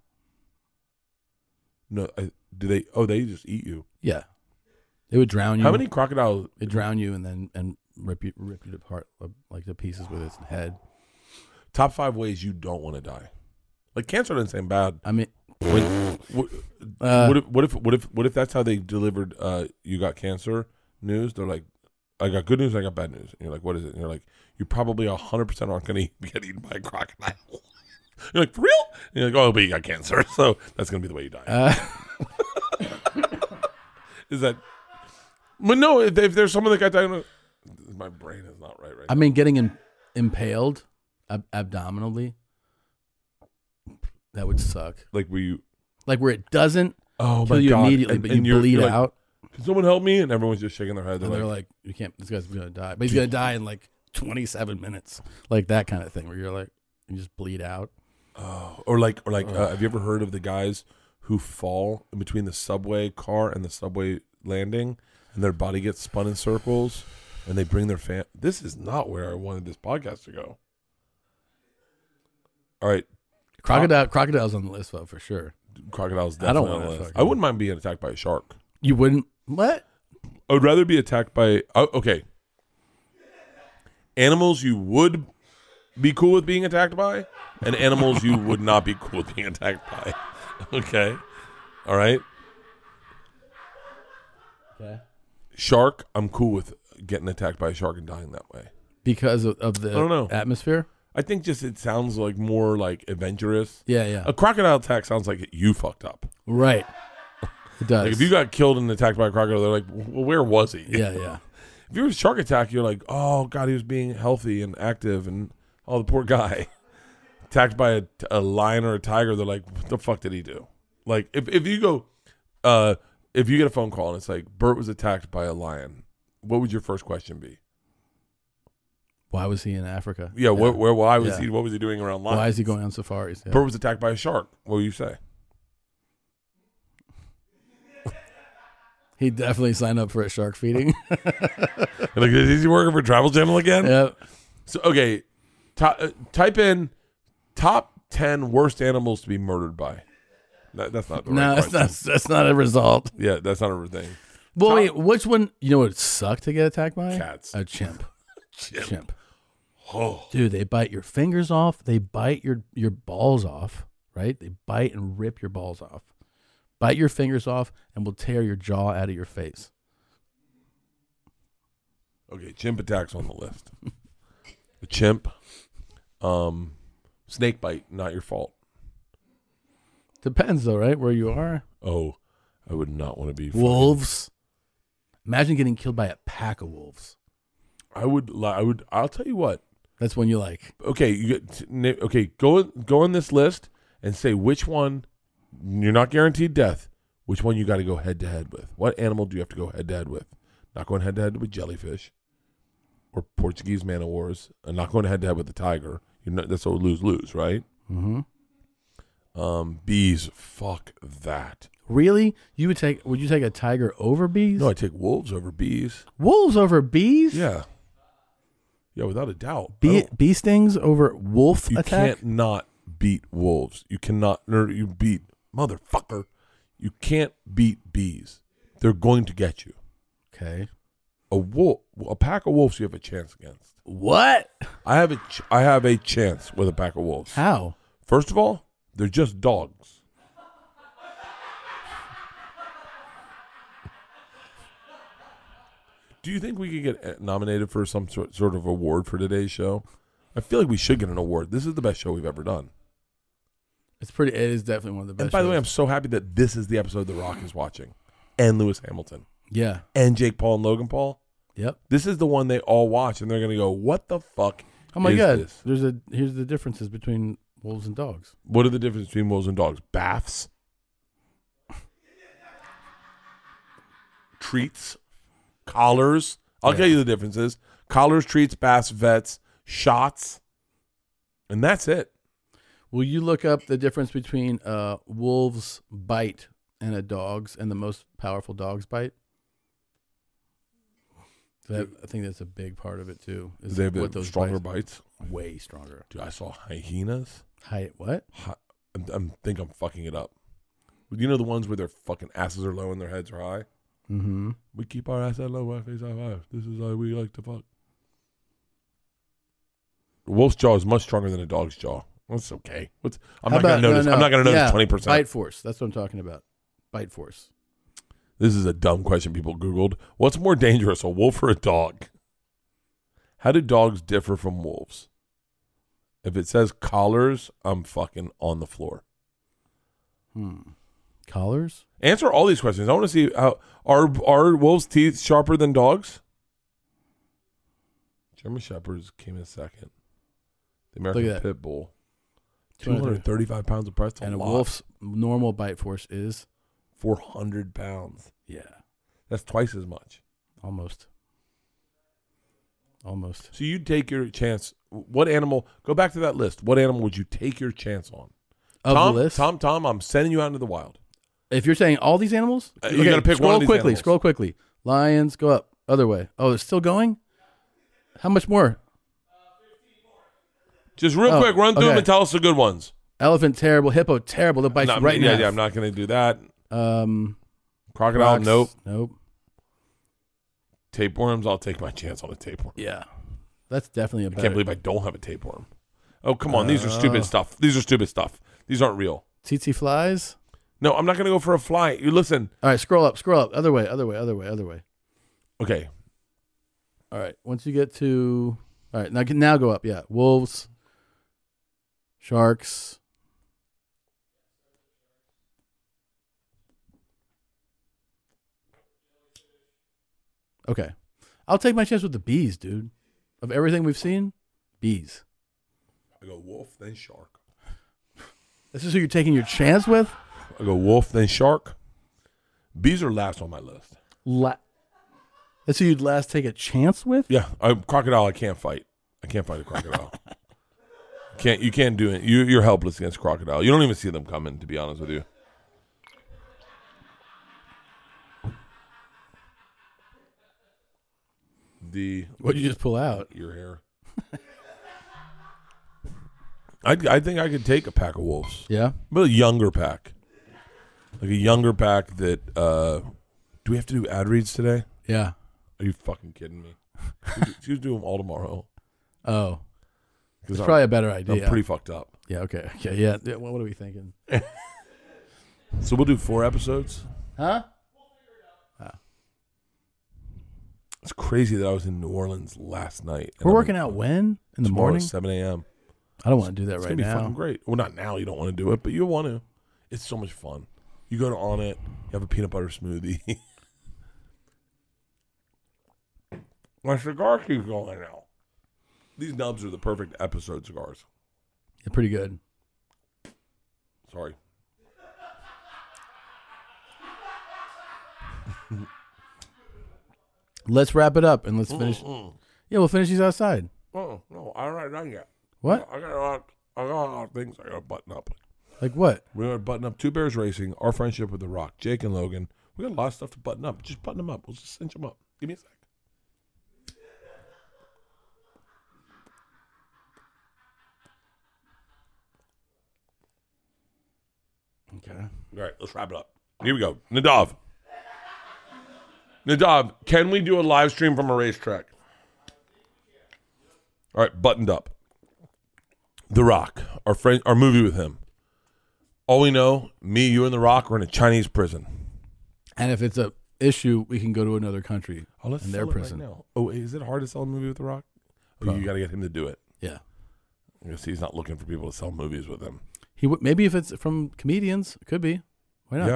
No, do they? Oh, they just eat you. Yeah, it would drown you. How many crocodiles? It drown you and rip you apart like the pieces with its head. Top 5 ways you don't want to die. Like cancer doesn't seem bad. I mean, What if that's how they delivered you got cancer news? They're like, I got good news, I got bad news. And you're like, what is it? And you're like, you probably 100% aren't going to get eaten by a crocodile. You're like, for real? And you're like, oh, but you got cancer, so that's going to be the way you die. Is that? But no, if there's someone that got diagnosed, my brain is not right now. I mean, getting impaled abdominally, that would suck. Like where it doesn't kill you God. immediately, but you bleed like, out. Can someone help me? And everyone's just shaking their head. They're like, you can't. This guy's gonna die, but he's gonna die in like 27 minutes, like that kind of thing, where you're like, you just bleed out. Oh, or like, have you ever heard of the guys who fall in between the subway car and the subway landing, and their body gets spun in circles, and they bring their This is not where I wanted this podcast to go. All right, Crocodile's on the list, though, for sure. Crocodile's definitely on the list. I wouldn't mind being attacked by a shark. You wouldn't? What? I would rather be attacked by. Okay. Animals you would be cool with being attacked by, and animals you would not be cool with being attacked by. Okay. All right. Okay. Shark, I'm cool with getting attacked by a shark and dying that way. Because of the I don't know. atmosphere? I think just it sounds like more like adventurous. Yeah. A crocodile attack sounds like you fucked up. Right. It does. Like if you got killed and attacked by a crocodile, they're like, well, where was he? Yeah. If you were a shark attack, you're like, oh, God, he was being healthy and active, and oh, the poor guy. Attacked by a lion or a tiger, they're like, what the fuck did he do? Like, if you go, if you get a phone call and it's like, Bert was attacked by a lion, what would your first question be? Why was he in Africa? Yeah, why was he? What was he doing around lions? Why is he going on safaris? Yeah. Bert was attacked by a shark. What would you say? He definitely signed up for a shark feeding. Like, is he working for Travel Channel again? Yep. So, okay, type in top 10 worst animals to be murdered by. That's not the right question. That's not a result. Yeah, that's not a thing. Well, wait, which one? You know what would suck to get attacked by? Cats. A chimp. Chimp. Oh. Dude, they bite your fingers off. They bite your balls off, right? They bite and rip your balls off. Bite your fingers off and will tear your jaw out of your face. Okay, chimp attacks on the list. A chimp. Snake bite, not your fault. Depends though, right? Where you are. Oh, I would not want to be wolves. Imagine getting killed by a pack of wolves. I'll tell you what. That's when you like. Okay, go on this list and say which one. You're not guaranteed death. Which one you got to go head to head with? What animal do you have to go head to head with? Not going head to head with jellyfish or Portuguese man of wars, and not going head to head with the tiger. That's a lose-lose, right? Mm-hmm. Bees, fuck that. Really? Would you take a tiger over bees? No, I take wolves over bees. Wolves over bees? Yeah. Yeah, without a doubt. Bee stings over wolf attack? You can't not beat wolves. You cannot, you beat, motherfucker. You can't beat bees. They're going to get you. Okay. A pack of wolves you have a chance against. What? I have a chance with a pack of wolves. How? First of all, they're just dogs. Do you think we could get nominated for some sort of award for today's show? I feel like we should get an award. This is the best show we've ever done. It is definitely one of the best. And by the way, shows. I'm so happy that this is the episode The Rock is watching. And Lewis Hamilton. Yeah. And Jake Paul and Logan Paul. Yep. This is the one they all watch, and they're going to go, what the fuck Oh my is God. this? Here's the differences between wolves and dogs. What are the differences between wolves and dogs? Baths. Treats. Collars. I'll tell you the differences. Collars, treats, baths, vets, shots. And that's it. Will you look up the difference between wolves bite and a dog's and the most powerful dog's bite? I think that's a big part of it too. Do they have those stronger bites? Way stronger. Dude, I saw hyenas. What? I think I'm fucking it up. You know the ones where their fucking asses are low and their heads are high? Mm-hmm. We keep our ass low, our face high. This is how we like to fuck. A wolf's jaw is much stronger than a dog's jaw. That's okay. How about- I'm not gonna notice Yeah, 20%. Bite force. That's what I'm talking about. Bite force. This is a dumb question people Googled. What's more dangerous, a wolf or a dog? How do dogs differ from wolves? If it says collars, I'm fucking on the floor. Collars? Answer all these questions. I want to see how are wolves' teeth sharper than dogs? German Shepherds came in second. The American Look at that. Pit Bull. 235 pounds of press. And a wolf's normal bite force is 400 pounds. Yeah. That's twice as much. Almost. So you take your chance. What animal? Go back to that list. What animal would you take your chance on? Of Tom, the list? Tom, I'm sending you out into the wild. If you're saying all these animals, You gotta pick one of these animals. Scroll quickly. Lions, go up. Other way. Oh, it's still going? How much more? Just real quick, run through them and tell us the good ones. Elephant, terrible. Hippo, terrible. The bites right now. Yeah, I'm not going to do that. Crocodile, Crocodile, nope. Tapeworms, I'll take my chance on a tapeworm. Yeah. That's definitely a I better. can't believe I don't have a tapeworm. Oh, come on. These are stupid stuff. These aren't real. Tsetse flies? No, I'm not going to go for a fly. You listen. All right, scroll up. Other way. Okay. All right. Once you get to, all right, now go up. Yeah, wolves, sharks. Okay, I'll take my chance with the bees, dude. Of everything we've seen, bees. I go wolf, then shark. This is who you're taking your chance with? I go wolf, then shark. Bees are last on my list. That's who you'd last take a chance with? Yeah, crocodile. I can't fight. I can't fight a crocodile. You can't do it. You're helpless against crocodile. You don't even see them coming. To be honest with you. What'd you just pull out? Your hair. I think I could take a pack of wolves. Yeah, but a younger pack, like a younger pack that. Do we have to do ad reads today? Yeah. Are you fucking kidding me? She's doing them all tomorrow. Oh, it's probably a better idea. I'm pretty fucked up. Yeah. Okay. Yeah. What are we thinking? So we'll do 4 episodes. Huh? It's crazy that I was in New Orleans last night. We're working out when? In the morning? 7 a.m. I don't want to do that it's right now. It's going to be now. fucking great. Well, not now. You don't want to do it, but you want to. It's so much fun. You go to On It. You have a peanut butter smoothie. My cigar keeps going out. These nubs are the perfect episode cigars. Yeah, pretty good. Sorry. Let's wrap it up and let's finish. Yeah, we'll finish these outside. Oh, no, I'm not done yet. What? I got a lot of things I got to button up. Like what? We're going to button up Two Bears Racing, our friendship with The Rock, Jake and Logan. We got a lot of stuff to button up. Just button them up. We'll just cinch them up. Give me a sec. Okay. All right, let's wrap it up. Here we go. Nadav, can we do a live stream from a racetrack? All right, buttoned up. The Rock, our movie with him. All we know, me, you, and The Rock are in a Chinese prison. And if it's a issue, we can go to another country let's in their sell it prison. right now. Oh, is it hard to sell a movie with The Rock? Oh, you got to get him to do it. Yeah. I guess he's not looking for people to sell movies with him. Maybe if it's from comedians, it could be. Why not? Yeah.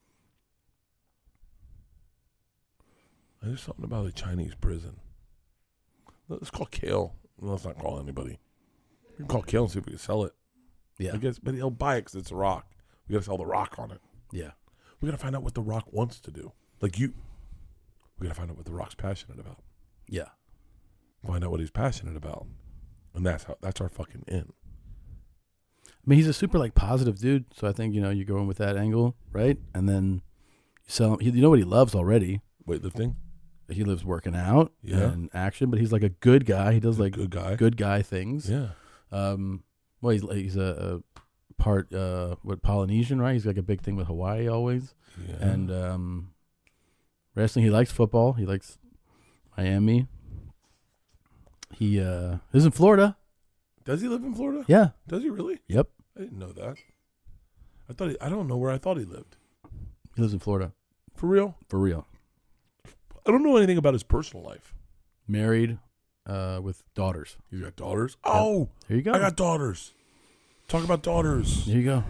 There's something about a Chinese prison. Let's call Kale. Well, let's not call anybody. We can call Kale and see if we can sell it. Yeah. I guess, but he'll buy it because it's The Rock. We got to sell The Rock on it. Yeah. We got to find out what The Rock wants to do. Like you. We got to find out what The Rock's passionate about. Yeah. Find out what he's passionate about. And that's our fucking in. I mean, he's a super positive dude. So I think, you go in with that angle, right? And then you sell him. You know what he loves already? Weightlifting. He lives working out and action, but he's like a good guy. He does good guy things. Yeah. Well, he's a part Polynesian, right? He's like a big thing with Hawaii always. Yeah. And wrestling. He likes football. He likes Miami. He is in Florida. Does he live in Florida? Yeah. Does he really? Yep. I didn't know that. I don't know where I thought he lived. He lives in Florida. For real? For real. I don't know anything about his personal life. Married with daughters. He's got daughters? Oh! Here you go. I got daughters. Talk about daughters. There you go.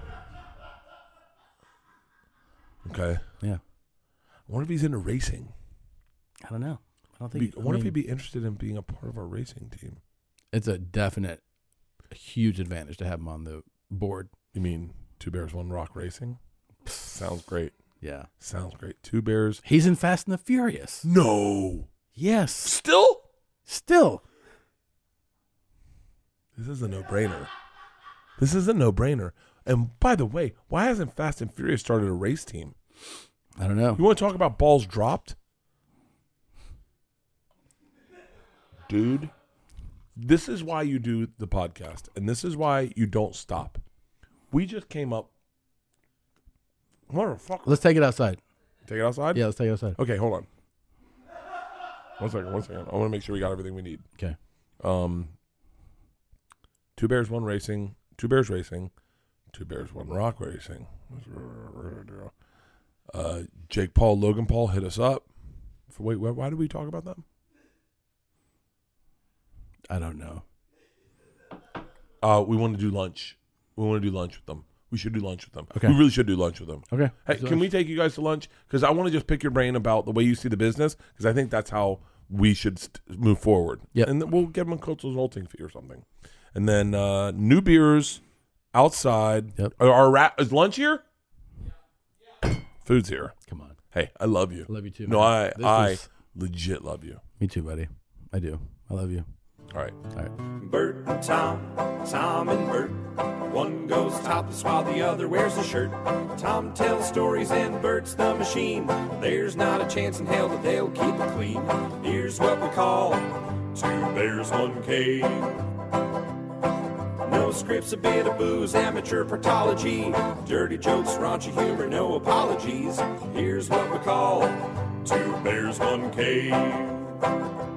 Okay. Yeah. I wonder if he's into racing. I don't know. I don't think. I wonder if he'd be interested in being a part of our racing team. It's a definite, huge advantage to have him on the board. You mean Two Bears, One Rock Racing? Sounds great. Yeah. Sounds great. Two Bears. He's in Fast and the Furious. No. Yes. Still? Still. This is a no-brainer. This is a no-brainer. And by the way, why hasn't Fast and Furious started a race team? I don't know. You want to talk about balls dropped? Dude, this is why you do the podcast, and this is why you don't stop. We just came up. Motherfucker. Let's take it outside. Take it outside? Yeah, let's take it outside. Okay, hold on. One second. I want to make sure we got everything we need. Okay. Two Bears, One Racing. Two Bears Racing. Two Bears, One Rock Racing. Jake Paul, Logan Paul hit us up. Wait, why did we talk about them? I don't know. We want to do lunch. We want to do lunch with them. We should do lunch with them. Okay. We really should do lunch with them. Okay. Hey, can we take you guys to lunch? Because I want to just pick your brain about the way you see the business, because I think that's how we should move forward. Yeah. And then we'll get them a consulting fee or something. And then new beers outside. Yep. Is lunch here? Food's here. Come on. Hey, I love you. I love you too. No, man. I legit love you. Me too, buddy. I do. I love you. All right. All right. Bert and Tom, Tom and Bert. One goes topless while the other wears a shirt. Tom tells stories and Bert's the machine. There's not a chance in hell that they'll keep it clean. Here's what we call Two Bears, One Cave. No scripts, a bit of booze, amateur partology. Dirty jokes, raunchy humor, no apologies. Here's what we call Two Bears, One Cave.